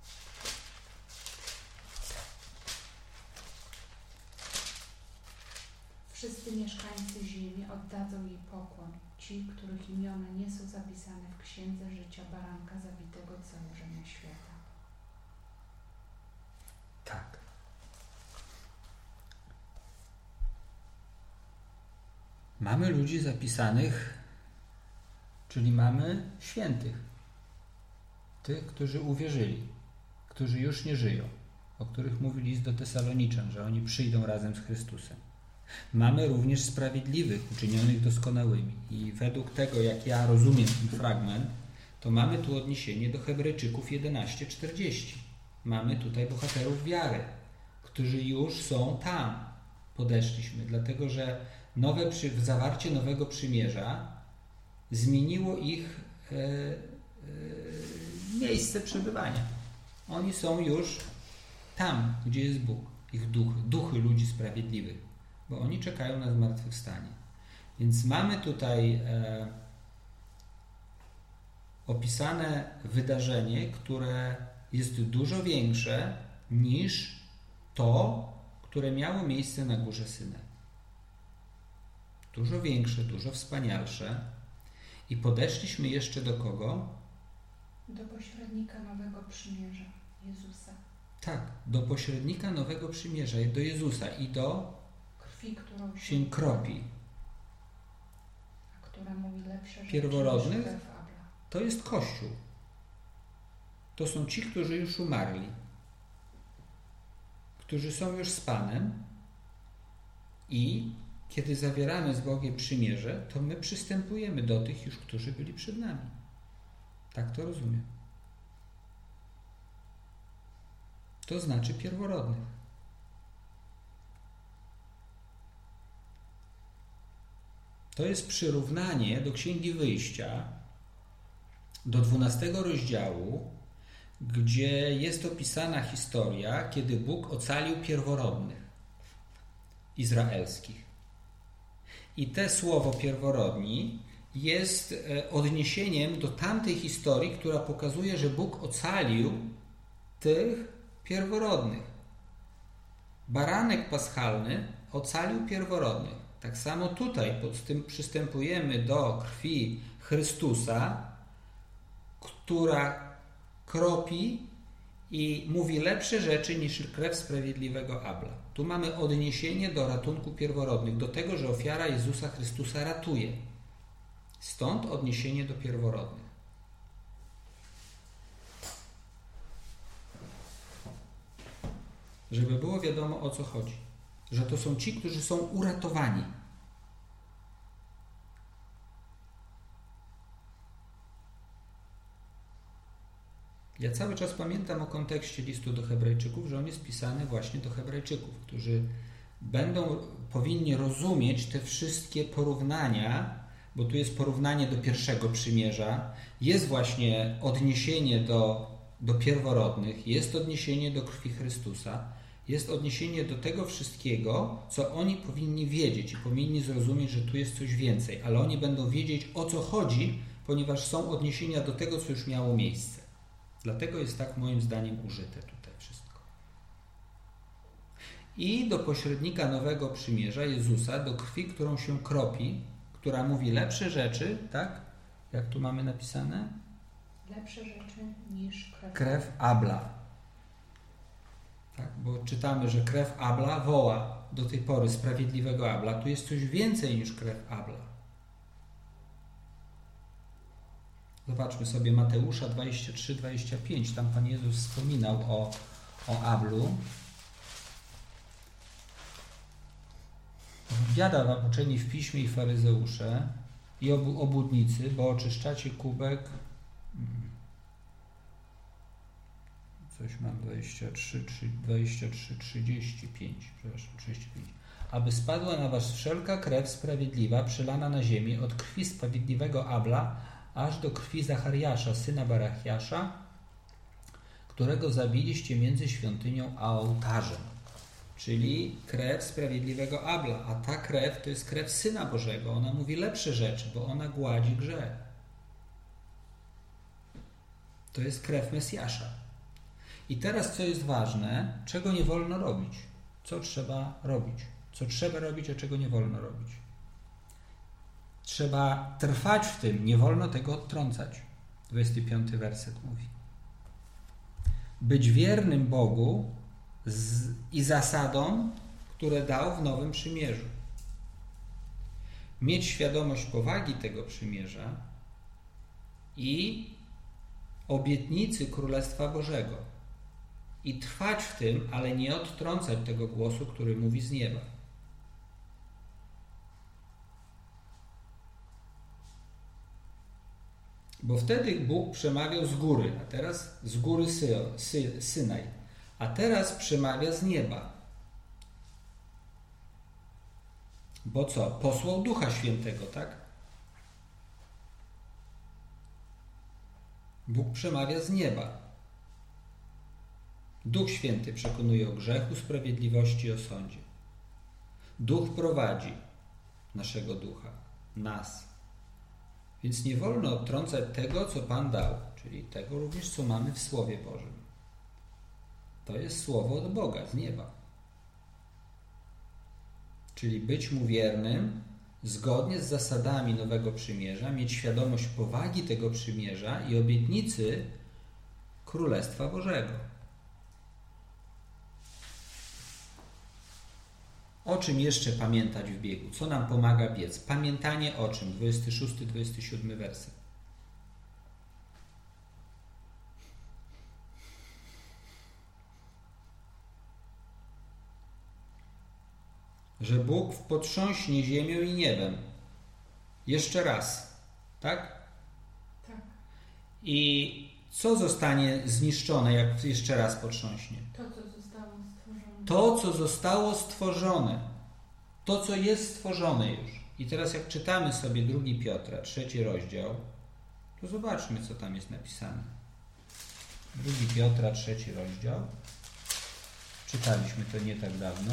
Wszyscy mieszkańcy ziemi oddadzą jej pokłon, ci, których imiona nie są zapisane w Księdze Życia Baranka zabitego od założenia świata. Tak. Mamy ludzi zapisanych, czyli mamy świętych. Tych, którzy uwierzyli, którzy już nie żyją, o których mówi list do Tesaloniczan, że oni przyjdą razem z Chrystusem. Mamy również sprawiedliwych, uczynionych doskonałymi. I według tego, jak ja rozumiem ten fragment, to mamy tu odniesienie do Hebrajczyków jedenaście czterdzieści. Mamy tutaj bohaterów wiary, którzy już są tam. Podeszliśmy, dlatego że nowe przy, zawarcie nowego przymierza zmieniło ich e, e, miejsce przebywania. Oni są już tam, gdzie jest Bóg, ich duchy, duchy ludzi sprawiedliwych, bo oni czekają na zmartwychwstanie. Więc mamy tutaj e, opisane wydarzenie, które jest dużo większe niż to, które miało miejsce na Górze Synaj. Dużo większe, dużo wspanialsze. I podeszliśmy jeszcze do kogo? Do pośrednika Nowego Przymierza, Jezusa. Tak, do pośrednika Nowego Przymierza, do Jezusa i do krwi, którą się, się kropi. A która mówi lepsze rzeczy pierworodnych, niż krew Abla. To jest Kościół. To są ci, którzy już umarli, którzy są już z Panem i kiedy zawieramy z Bogiem przymierze, to my przystępujemy do tych już, którzy byli przed nami. Tak to rozumiem. To znaczy pierworodnych. To jest przyrównanie do Księgi Wyjścia, do dwunastego rozdziału, gdzie jest opisana historia, kiedy Bóg ocalił pierworodnych izraelskich. I te słowo pierworodni jest odniesieniem do tamtej historii, która pokazuje, że Bóg ocalił tych pierworodnych. Baranek paschalny ocalił pierworodnych. Tak samo tutaj pod tym przystępujemy do krwi Chrystusa, która kropi i mówi lepsze rzeczy niż krew sprawiedliwego Abla. Tu mamy odniesienie do ratunku pierworodnych, do tego, że ofiara Jezusa Chrystusa ratuje. Stąd odniesienie do pierworodnych. Żeby było wiadomo, o co chodzi. Że to są ci, którzy są uratowani. Ja cały czas pamiętam o kontekście listu do Hebrajczyków, że on jest pisany właśnie do Hebrajczyków, którzy będą, powinni rozumieć te wszystkie porównania, bo tu jest porównanie do pierwszego przymierza, jest właśnie odniesienie do, do pierworodnych, jest odniesienie do krwi Chrystusa, jest odniesienie do tego wszystkiego, co oni powinni wiedzieć i powinni zrozumieć, że tu jest coś więcej, ale oni będą wiedzieć, o co chodzi, ponieważ są odniesienia do tego, co już miało miejsce. Dlatego jest tak moim zdaniem użyte tutaj wszystko. I do pośrednika Nowego Przymierza, Jezusa, do krwi, którą się kropi, która mówi lepsze rzeczy, tak? Jak tu mamy napisane? Lepsze rzeczy niż krew, krew Abla. Tak? Bo czytamy, że krew Abla woła do tej pory sprawiedliwego Abla. Tu jest coś więcej niż krew Abla. Zobaczmy sobie Mateusza dwadzieścia trzy dwadzieścia pięć. Tam Pan Jezus wspominał o, o Ablu. Biada wam uczeni w piśmie i faryzeusze i obu, obłudnicy, bo oczyszczacie kubek. Coś mam dwadzieścia trzy trzydzieści pięć. Przepraszam, trzydzieści pięć. Aby spadła na was wszelka krew sprawiedliwa, przelana na ziemi od krwi sprawiedliwego Abla, aż do krwi Zachariasza, syna Barachiasza, którego zabiliście między świątynią a ołtarzem. czyli krew sprawiedliwego Abla, a ta krew to jest krew Syna Bożego. Ona mówi lepsze rzeczy, bo ona gładzi grzech. To jest krew Mesjasza. I teraz co jest ważne, czego nie wolno robić? Co trzeba robić? Co trzeba robić, a czego nie wolno robić? Trzeba trwać w tym, nie wolno tego odtrącać. dwudziesty piąty werset mówi. Być wiernym Bogu z, i zasadom, które dał w Nowym Przymierzu. Mieć świadomość powagi tego przymierza i obietnicy Królestwa Bożego. I trwać w tym, ale nie odtrącać tego głosu, który mówi z nieba. Bo wtedy Bóg przemawiał z góry, a teraz z góry Sy, Sy, Synaj, a teraz przemawia z nieba. Bo co? Posłał Ducha Świętego, tak? Bóg przemawia z nieba. Duch Święty przekonuje o grzechu, sprawiedliwości i o sądzie. Duch prowadzi naszego ducha, nas. Więc nie wolno odtrącać tego, co Pan dał, czyli tego również, co mamy w Słowie Bożym. To jest słowo od Boga, z nieba. Czyli być Mu wiernym, zgodnie z zasadami Nowego Przymierza, mieć świadomość powagi tego przymierza i obietnicy Królestwa Bożego. O czym jeszcze pamiętać w biegu? Co nam pomaga biec? Pamiętanie o czym? dwudziesty szósty dwudziesty siódmy werset. Że Bóg potrząśnie ziemią i niebem. Jeszcze raz. Tak? Tak. I co zostanie zniszczone, jak jeszcze raz potrząśnie? To, co zostało stworzone. To, co zostało stworzone. To, co jest stworzone już. I teraz jak czytamy sobie drugi Piotra, trzeci rozdział, to zobaczmy, co tam jest napisane. drugi Piotra, trzeci rozdział. Czytaliśmy to nie tak dawno.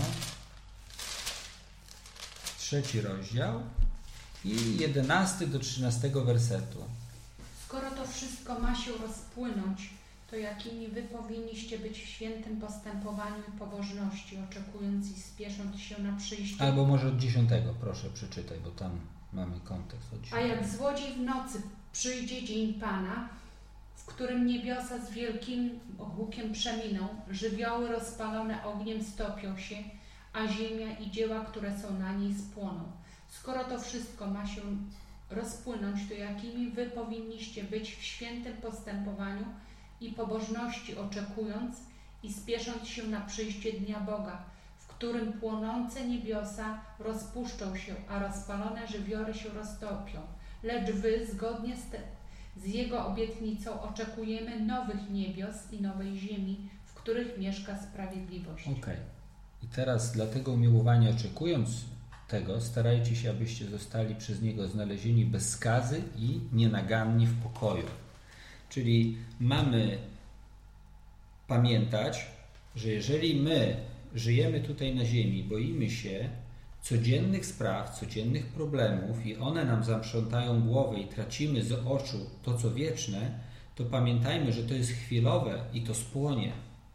Trzeci rozdział i jedenasty do trzynastego wersetu. Skoro to wszystko ma się rozpłynąć, to jakimi wy powinniście być w świętym postępowaniu i pobożności, oczekując i spiesząc się na przyjście. Albo może od dziesiątego, proszę przeczytaj, bo tam mamy kontekst od A dziesiątego. jak złodziej w nocy przyjdzie dzień Pana, w którym niebiosa z wielkim hukiem przeminą, żywioły rozpalone ogniem stopią się, a ziemia i dzieła, które są na niej, spłoną. Skoro to wszystko ma się rozpłynąć, to jakimi wy powinniście być w świętym postępowaniu i pobożności, oczekując i spiesząc się na przyjście dnia Boga, w którym płonące niebiosa rozpuszczą się, a rozpalone żywioły się roztopią. Lecz wy, zgodnie z, te, z Jego obietnicą, oczekujemy nowych niebios i nowej ziemi, w których mieszka sprawiedliwość. Okej. Okay. I teraz dlatego umiłowanie, oczekując tego, starajcie się, abyście zostali przez Niego znalezieni bez skazy i nienaganni w pokoju. Czyli mamy pamiętać, że jeżeli my żyjemy tutaj na ziemi, boimy się codziennych spraw, codziennych problemów i one nam zaprzątają głowę i tracimy z oczu to, co wieczne, to pamiętajmy, że to jest chwilowe i to spłonie.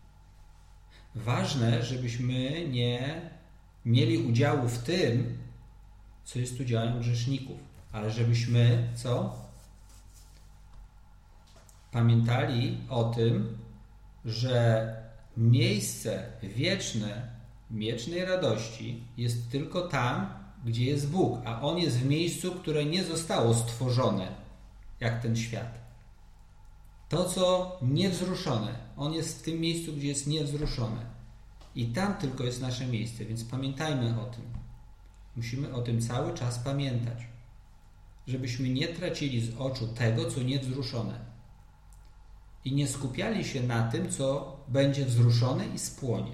Ważne, żebyśmy nie mieli udziału w tym, co jest udziałem grzeszników, ale żebyśmy, co? Pamiętali o tym, że miejsce wieczne, wiecznej radości jest tylko tam, gdzie jest Bóg, a On jest w miejscu, które nie zostało stworzone, jak ten świat. To, co niewzruszone, On jest w tym miejscu, gdzie jest niewzruszone. I tam tylko jest nasze miejsce, więc pamiętajmy o tym. Musimy o tym cały czas pamiętać, żebyśmy nie tracili z oczu tego, co niewzruszone. I nie skupiali się na tym, co będzie wzruszone i spłonie.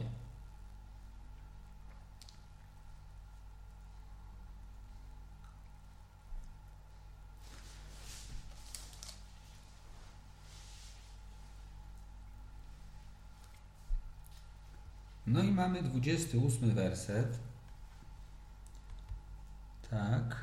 No i mamy dwudziesty ósmy werset. Tak.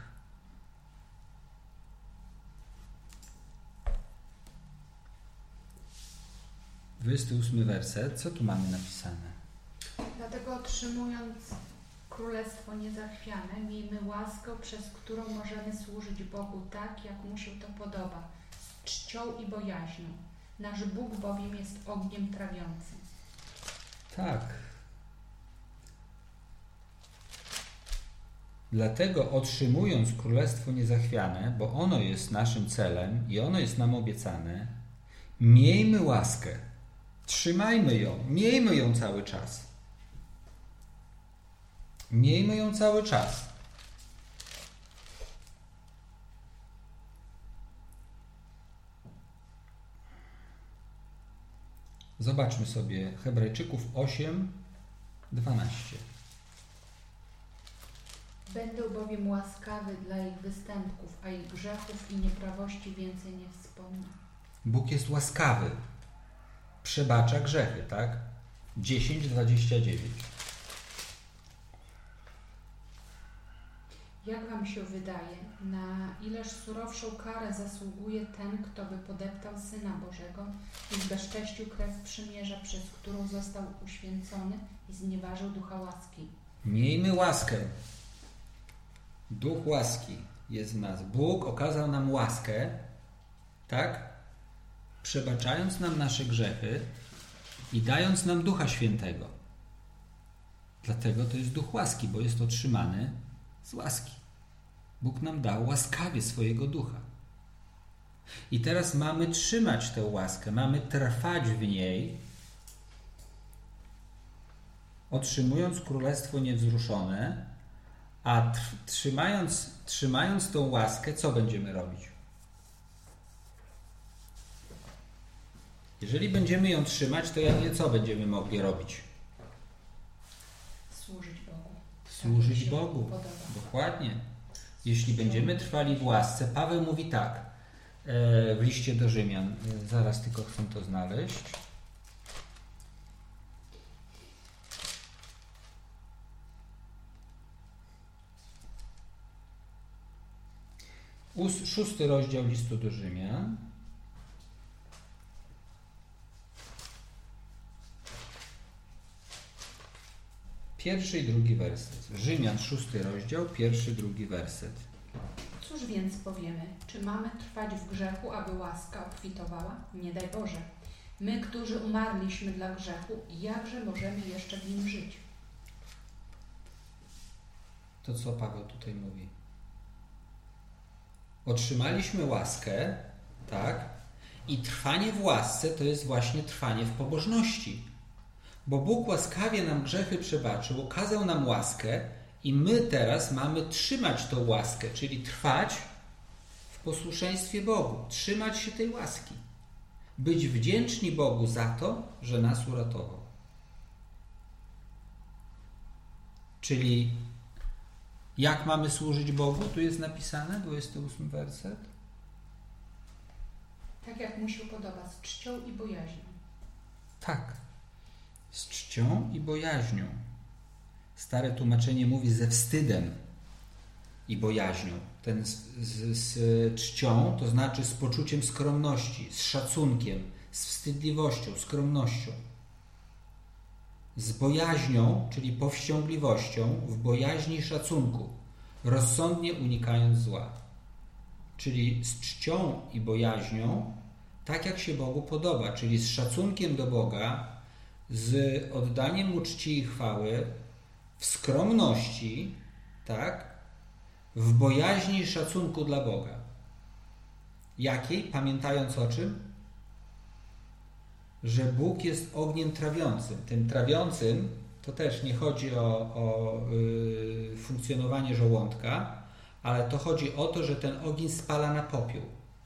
dwudziesty ósmy werset. Co tu mamy napisane? Dlatego otrzymując królestwo niezachwiane, miejmy łaskę, przez którą możemy służyć Bogu tak, jak Mu się to podoba, z czcią i bojaźnią. Nasz Bóg bowiem jest ogniem trawiącym. Tak. Dlatego otrzymując królestwo niezachwiane, bo ono jest naszym celem i ono jest nam obiecane, miejmy łaskę. Trzymajmy ją, miejmy ją cały czas. Miejmy ją cały czas. Zobaczmy sobie Hebrajczyków osiem, dwanaście. Będę bowiem łaskawy dla ich występków, a ich grzechów i nieprawości więcej nie wspomnę. Bóg jest łaskawy. Przebacza grzechy, tak? dziesięć, dwadzieścia dziewięć. Jak wam się wydaje, na ileż surowszą karę zasługuje ten, kto by podeptał Syna Bożego i zbezcześcił krew przymierza, przez którą został uświęcony i znieważył ducha łaski? Miejmy łaskę. Duch łaski jest w nas. Bóg okazał nam łaskę, tak? Przebaczając nam nasze grzechy i dając nam Ducha Świętego. Dlatego to jest duch łaski, bo jest otrzymany z łaski. Bóg nam dał łaskawie swojego ducha. I teraz mamy trzymać tę łaskę, mamy trwać w niej, otrzymując królestwo niewzruszone, a trzymając, trzymając tą łaskę, co będziemy robić? Jeżeli będziemy ją trzymać, to jak co będziemy mogli robić? Służyć Bogu. Służyć Bogu. Dokładnie. Jeśli będziemy trwali w łasce, Paweł mówi tak w liście do Rzymian. Zaraz tylko chcę to znaleźć. Szósty rozdział listu do Rzymian. Pierwszy i drugi werset. Rzymian, szósty rozdział, pierwszy, drugi werset. Cóż więc powiemy? Czy mamy trwać w grzechu, aby łaska obfitowała? Nie daj Boże. My, którzy umarliśmy dla grzechu, jakże możemy jeszcze w nim żyć? To co Paweł tutaj mówi? Otrzymaliśmy łaskę, tak? I trwanie w łasce to jest właśnie trwanie w pobożności. Bo Bóg łaskawie nam grzechy przebaczył, okazał nam łaskę i my teraz mamy trzymać tą łaskę, czyli trwać w posłuszeństwie Bogu, trzymać się tej łaski. Być wdzięczni Bogu za to, że nas uratował. Czyli jak mamy służyć Bogu? Tu jest napisane, dwudziesty ósmy werset. Tak jak Mu się podoba, z czcią i bojaźnią. Tak. Z czcią i bojaźnią. Stare tłumaczenie mówi ze wstydem i bojaźnią. Ten z, z, z czcią to znaczy z poczuciem skromności, z szacunkiem, z wstydliwością, skromnością. Z bojaźnią, czyli powściągliwością, w bojaźni i szacunku, rozsądnie unikając zła. Czyli z czcią i bojaźnią, tak jak się Bogu podoba, czyli z szacunkiem do Boga, z oddaniem Mu czci i chwały, w skromności, tak, w bojaźni i szacunku dla Boga. Jakiej? Pamiętając o czym? Że Bóg jest ogniem trawiącym. Tym trawiącym to też nie chodzi o, o yy, funkcjonowanie żołądka, ale to chodzi o to, że ten ogień spala na popiół.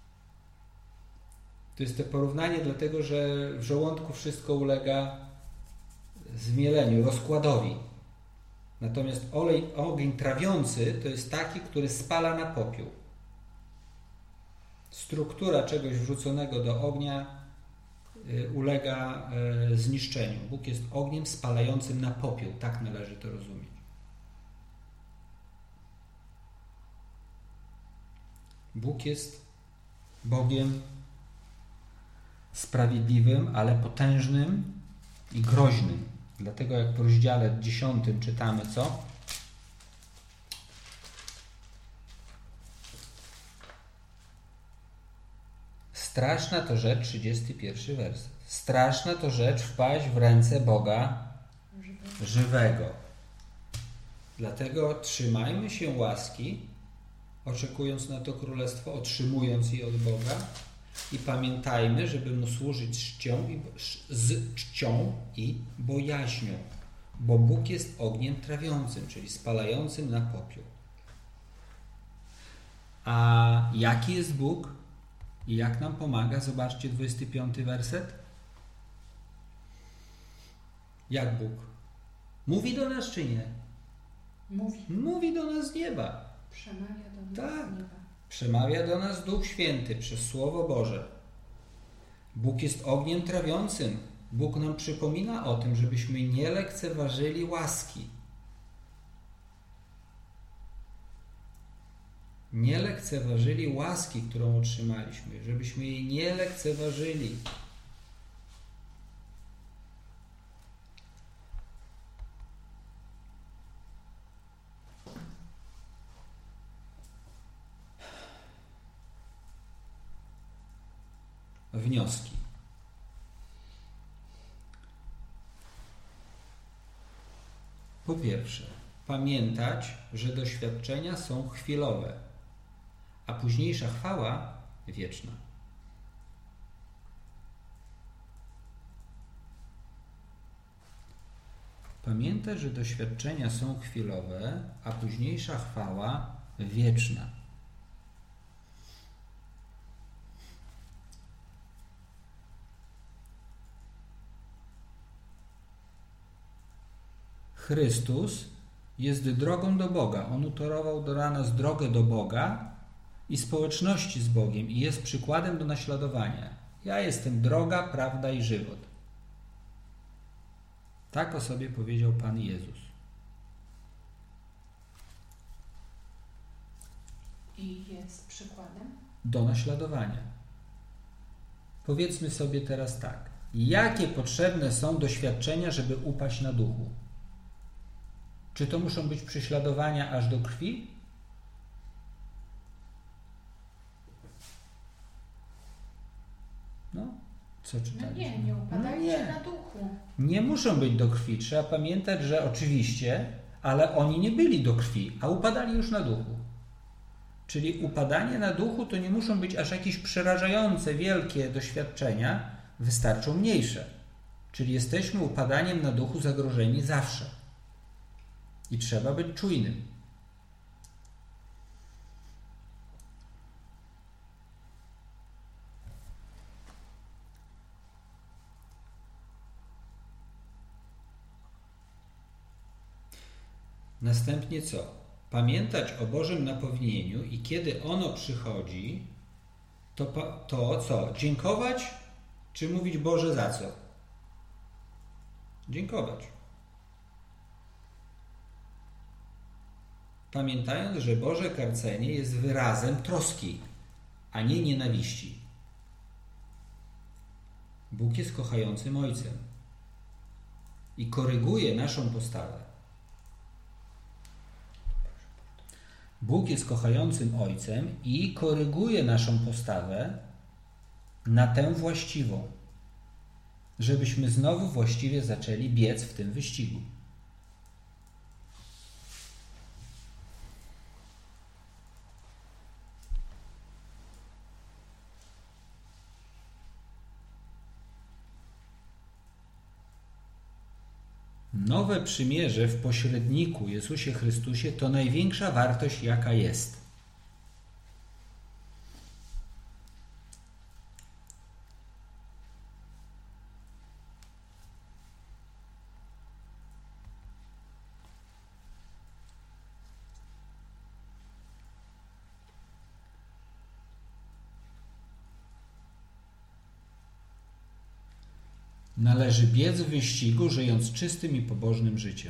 To jest to porównanie dlatego, że w żołądku wszystko ulega zmieleniu, rozkładowi. Natomiast olej, ogień trawiący to jest taki, który spala na popiół. Struktura czegoś wrzuconego do ognia ulega zniszczeniu. Bóg jest ogniem spalającym na popiół. Tak należy to rozumieć. Bóg jest Bogiem sprawiedliwym, ale potężnym i groźnym. Dlatego jak w rozdziale dziesiątym czytamy co? Straszna to rzecz, trzydziesty pierwszy werset. Straszna to rzecz wpaść w ręce Boga żywego. Dlatego trzymajmy się łaski, oczekując na to królestwo, otrzymując je od Boga i pamiętajmy, żeby Mu służyć czcią i, z czcią i bojaźnią, bo Bóg jest ogniem trawiącym, czyli spalającym na popiół. A jaki jest Bóg i jak nam pomaga? Zobaczcie dwudziesty piąty werset. Jak Bóg? Mówi do nas czy nie? Mówi. Mówi do nas z nieba. Przemawia do nas Tak. z nieba. Przemawia do nas Duch Święty przez Słowo Boże. Bóg jest ogniem trawiącym. Bóg nam przypomina o tym, żebyśmy nie lekceważyli łaski. Nie lekceważyli łaski, którą otrzymaliśmy, żebyśmy jej nie lekceważyli. Wnioski. Po pierwsze, pamiętać, że doświadczenia są chwilowe, a późniejsza chwała wieczna. Pamiętać, że doświadczenia są chwilowe, a późniejsza chwała wieczna. Chrystus jest drogą do Boga. On utorował dla nas drogę do Boga i społeczności z Bogiem i jest przykładem do naśladowania. Ja jestem droga, prawda i żywot. Tak o sobie powiedział Pan Jezus. I jest przykładem? Do naśladowania. Powiedzmy sobie teraz tak. Jakie potrzebne są doświadczenia, żeby upaść na duchu? Czy to muszą być prześladowania aż do krwi? No, co czytaliśmy? No nie, nie upadajcie No nie. na duchu. Nie muszą być do krwi. Trzeba pamiętać, że oczywiście, ale oni nie byli do krwi, a upadali już na duchu. Czyli upadanie na duchu to nie muszą być aż jakieś przerażające, wielkie doświadczenia, wystarczą mniejsze. Czyli jesteśmy upadaniem na duchu zagrożeni zawsze. I trzeba być czujnym. Następnie co? Pamiętać o Bożym napomnieniu i kiedy ono przychodzi, to, to co? Dziękować czy mówić Boże za co? Dziękować. Pamiętając, że Boże karcenie jest wyrazem troski, a nie nienawiści. Bóg jest kochającym Ojcem i koryguje naszą postawę. Bóg jest kochającym Ojcem i koryguje naszą postawę na tę właściwą, żebyśmy znowu właściwie zaczęli biec w tym wyścigu. Nowe przymierze w pośredniku Jezusie Chrystusie to największa wartość, jaka jest. Należy biec w wyścigu, żyjąc czystym i pobożnym życiem.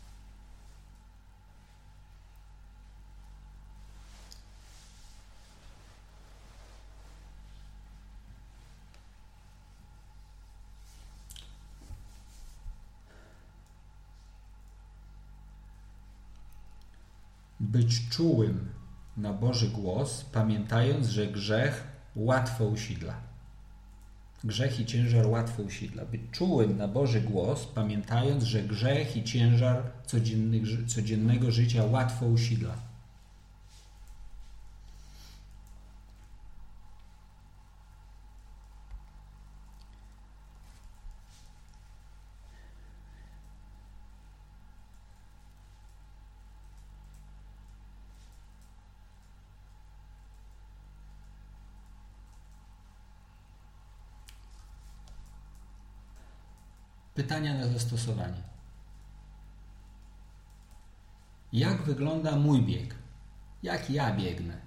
Być czułym na Boży głos, pamiętając, że grzech łatwo usidla. Grzech i ciężar łatwo usidla. Być czułym na Boży głos, pamiętając, że grzech i ciężar codziennego życia łatwo usidla. Pytania na zastosowanie. Jak wygląda mój bieg? Jak ja biegnę?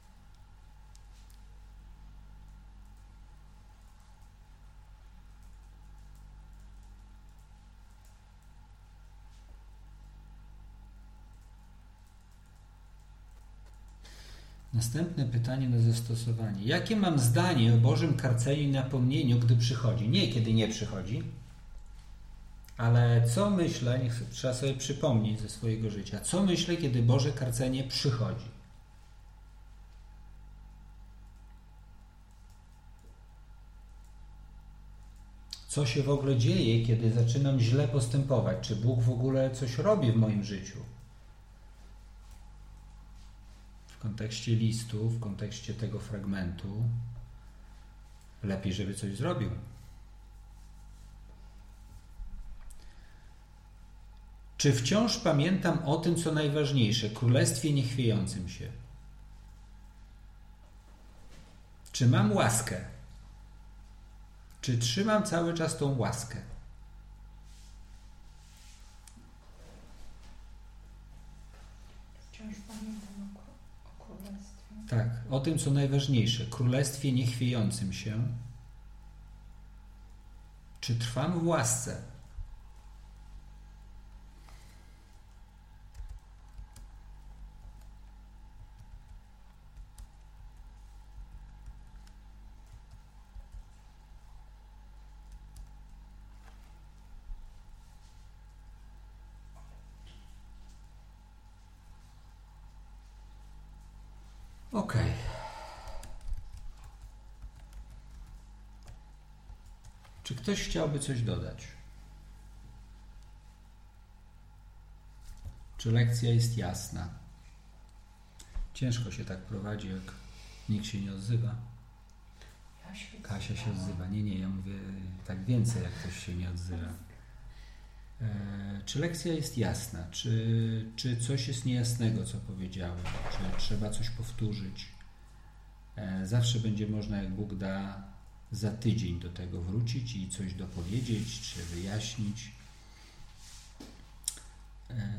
Następne pytanie na zastosowanie. Jakie mam zdanie o Bożym karceniu i napomnieniu, gdy przychodzi? Nie kiedy nie przychodzi. Ale co myślę, niech trzeba sobie przypomnieć ze swojego życia, co myślę, kiedy Boże karcenie przychodzi? Co się w ogóle dzieje, kiedy zaczynam źle postępować? Czy Bóg w ogóle coś robi w moim życiu? W kontekście listu, w kontekście tego fragmentu, lepiej, żeby coś zrobił. Czy wciąż pamiętam o tym, co najważniejsze, królestwie niechwiejącym się? Czy mam łaskę? Czy trzymam cały czas tą łaskę? Wciąż pamiętam o, o królestwie. Tak, o tym, co najważniejsze, królestwie niechwiejącym się. Czy trwam w łasce? Ok. Czy ktoś chciałby coś dodać? Czy lekcja jest jasna? Ciężko się tak prowadzi, jak nikt się nie odzywa. Ja się Kasia się odzywa. Nie, nie, ja mówię tak więcej, jak ktoś się nie odzywa. E, czy lekcja jest jasna? Czy, czy coś jest niejasnego, co powiedziałem? Czy trzeba coś powtórzyć? E, zawsze będzie można, jak Bóg da, za tydzień do tego wrócić i coś dopowiedzieć, czy wyjaśnić. E,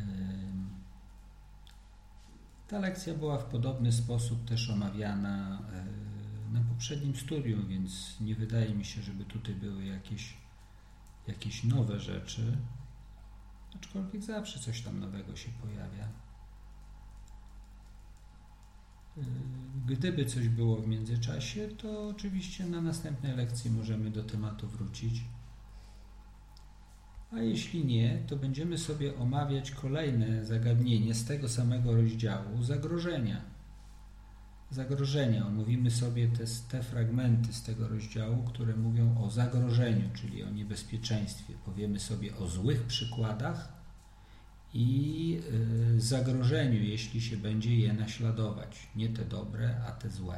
ta lekcja była w podobny sposób też omawiana e, na poprzednim studium, więc nie wydaje mi się, żeby tutaj były jakieś, jakieś nowe rzeczy. Aczkolwiek zawsze coś tam nowego się pojawia. Gdyby coś było w międzyczasie, to oczywiście na następnej lekcji możemy do tematu wrócić. A jeśli nie, to będziemy sobie omawiać kolejne zagadnienie z tego samego rozdziału, zagrożenia. Zagrożenia. Omówimy sobie te, te fragmenty z tego rozdziału, które mówią o zagrożeniu, czyli o niebezpieczeństwie. Powiemy sobie o złych przykładach i y, zagrożeniu, jeśli się będzie je naśladować. Nie te dobre, a te złe.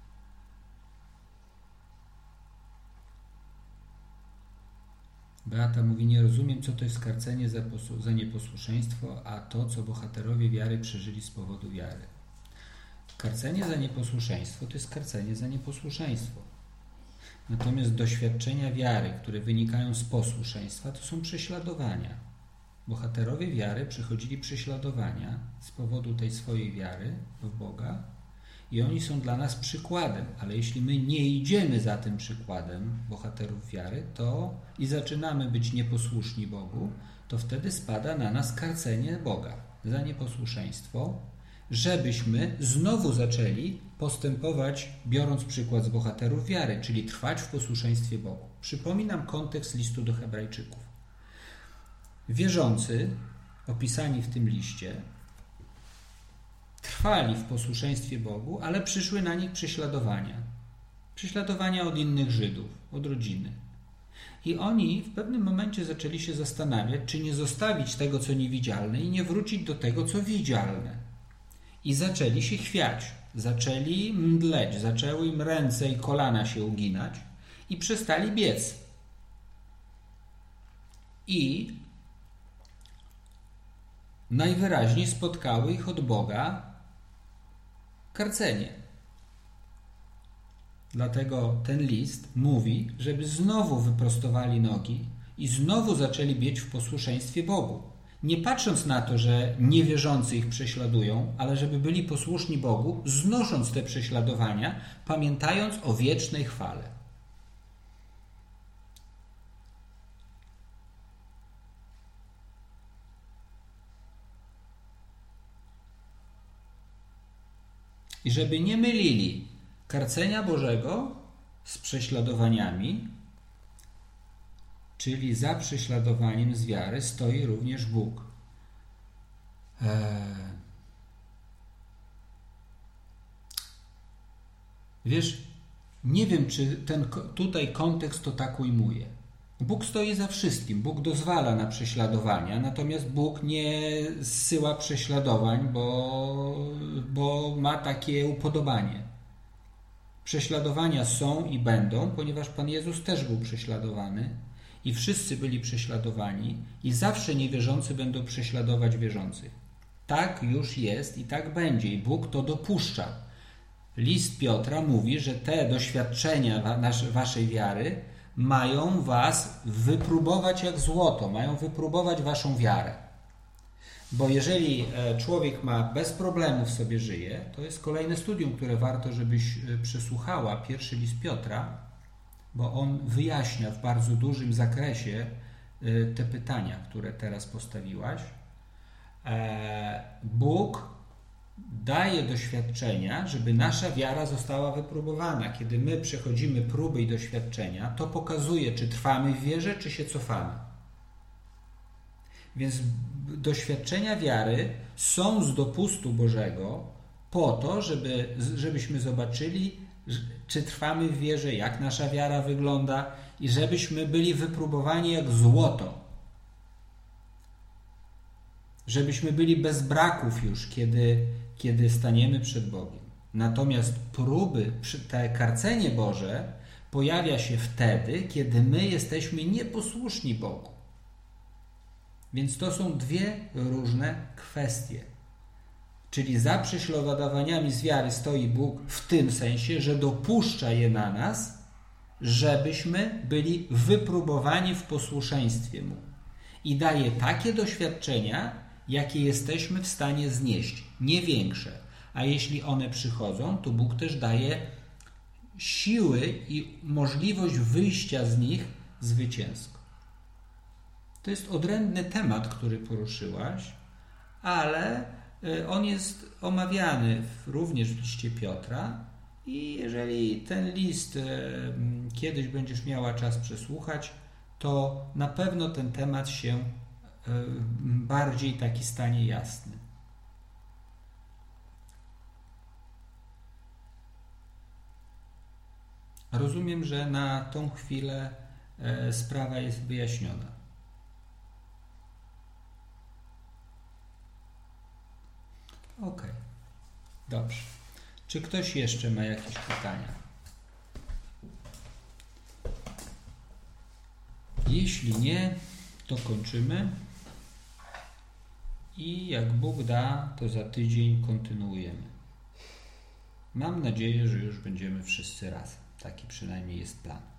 Beata mówi, nie rozumiem, co to jest karcenie za, za nieposłuszeństwo, a to, co bohaterowie wiary przeżyli z powodu wiary. Karcenie za nieposłuszeństwo to jest karcenie za nieposłuszeństwo. Natomiast doświadczenia wiary, które wynikają z posłuszeństwa, to są prześladowania. Bohaterowie wiary przechodzili prześladowania z powodu tej swojej wiary w Boga i oni są dla nas przykładem, ale jeśli my nie idziemy za tym przykładem bohaterów wiary, to i zaczynamy być nieposłuszni Bogu, to wtedy spada na nas karcenie Boga za nieposłuszeństwo, żebyśmy znowu zaczęli postępować, biorąc przykład z bohaterów wiary, czyli trwać w posłuszeństwie Bogu. Przypominam kontekst listu do Hebrajczyków. Wierzący, opisani w tym liście, trwali w posłuszeństwie Bogu, ale przyszły na nich prześladowania. Prześladowania od innych Żydów, od rodziny. I oni w pewnym momencie zaczęli się zastanawiać, czy nie zostawić tego, co niewidzialne i nie wrócić do tego, co widzialne. I zaczęli się chwiać, zaczęli mdleć, zaczęły im ręce i kolana się uginać i przestali biec. I najwyraźniej spotkały ich od Boga karcenie. Dlatego ten list mówi, żeby znowu wyprostowali nogi i znowu zaczęli biec w posłuszeństwie Bogu. Nie patrząc na to, że niewierzący ich prześladują, ale żeby byli posłuszni Bogu, znosząc te prześladowania, pamiętając o wiecznej chwale. I żeby nie mylili karcenia Bożego z prześladowaniami, czyli za prześladowaniem z wiary stoi również Bóg. Eee... Wiesz, nie wiem, czy ten tutaj kontekst to tak ujmuje. Bóg stoi za wszystkim. Bóg dozwala na prześladowania, natomiast Bóg nie zsyła prześladowań, bo, bo ma takie upodobanie. Prześladowania są i będą, ponieważ Pan Jezus też był prześladowany i wszyscy byli prześladowani i zawsze niewierzący będą prześladować wierzących. Tak już jest i tak będzie i Bóg to dopuszcza. List Piotra mówi, że te doświadczenia waszej wiary mają was wypróbować jak złoto, mają wypróbować waszą wiarę. Bo jeżeli człowiek ma bez problemów sobie żyje, to jest kolejne studium, które warto, żebyś przesłuchała, pierwszy list Piotra, bo on wyjaśnia w bardzo dużym zakresie te pytania, które teraz postawiłaś. Bóg daje doświadczenia, żeby nasza wiara została wypróbowana. Kiedy my przechodzimy próby i doświadczenia, to pokazuje, czy trwamy w wierze, czy się cofamy. Więc doświadczenia wiary są z dopustu Bożego po to, żeby, żebyśmy zobaczyli, czy trwamy w wierze, jak nasza wiara wygląda i żebyśmy byli wypróbowani jak złoto. Żebyśmy byli bez braków już, kiedy, kiedy staniemy przed Bogiem. Natomiast próby, te karcenie Boże pojawia się wtedy, kiedy my jesteśmy nieposłuszni Bogu. Więc to są dwie różne kwestie. Czyli za prześladowaniami z wiary stoi Bóg w tym sensie, że dopuszcza je na nas, żebyśmy byli wypróbowani w posłuszeństwie Mu. I daje takie doświadczenia, jakie jesteśmy w stanie znieść, nie większe. A jeśli one przychodzą, to Bóg też daje siły i możliwość wyjścia z nich zwycięsko. To jest odrębny temat, który poruszyłaś, ale on jest omawiany również w liście Piotra i jeżeli ten list kiedyś będziesz miała czas przesłuchać, to na pewno ten temat się bardziej taki stanie jasny. Rozumiem, że na tą chwilę sprawa jest wyjaśniona. Ok, dobrze. Czy ktoś jeszcze ma jakieś pytania? Jeśli nie, to kończymy i jak Bóg da, to za tydzień kontynuujemy. Mam nadzieję, że już będziemy wszyscy razem. Taki przynajmniej jest plan.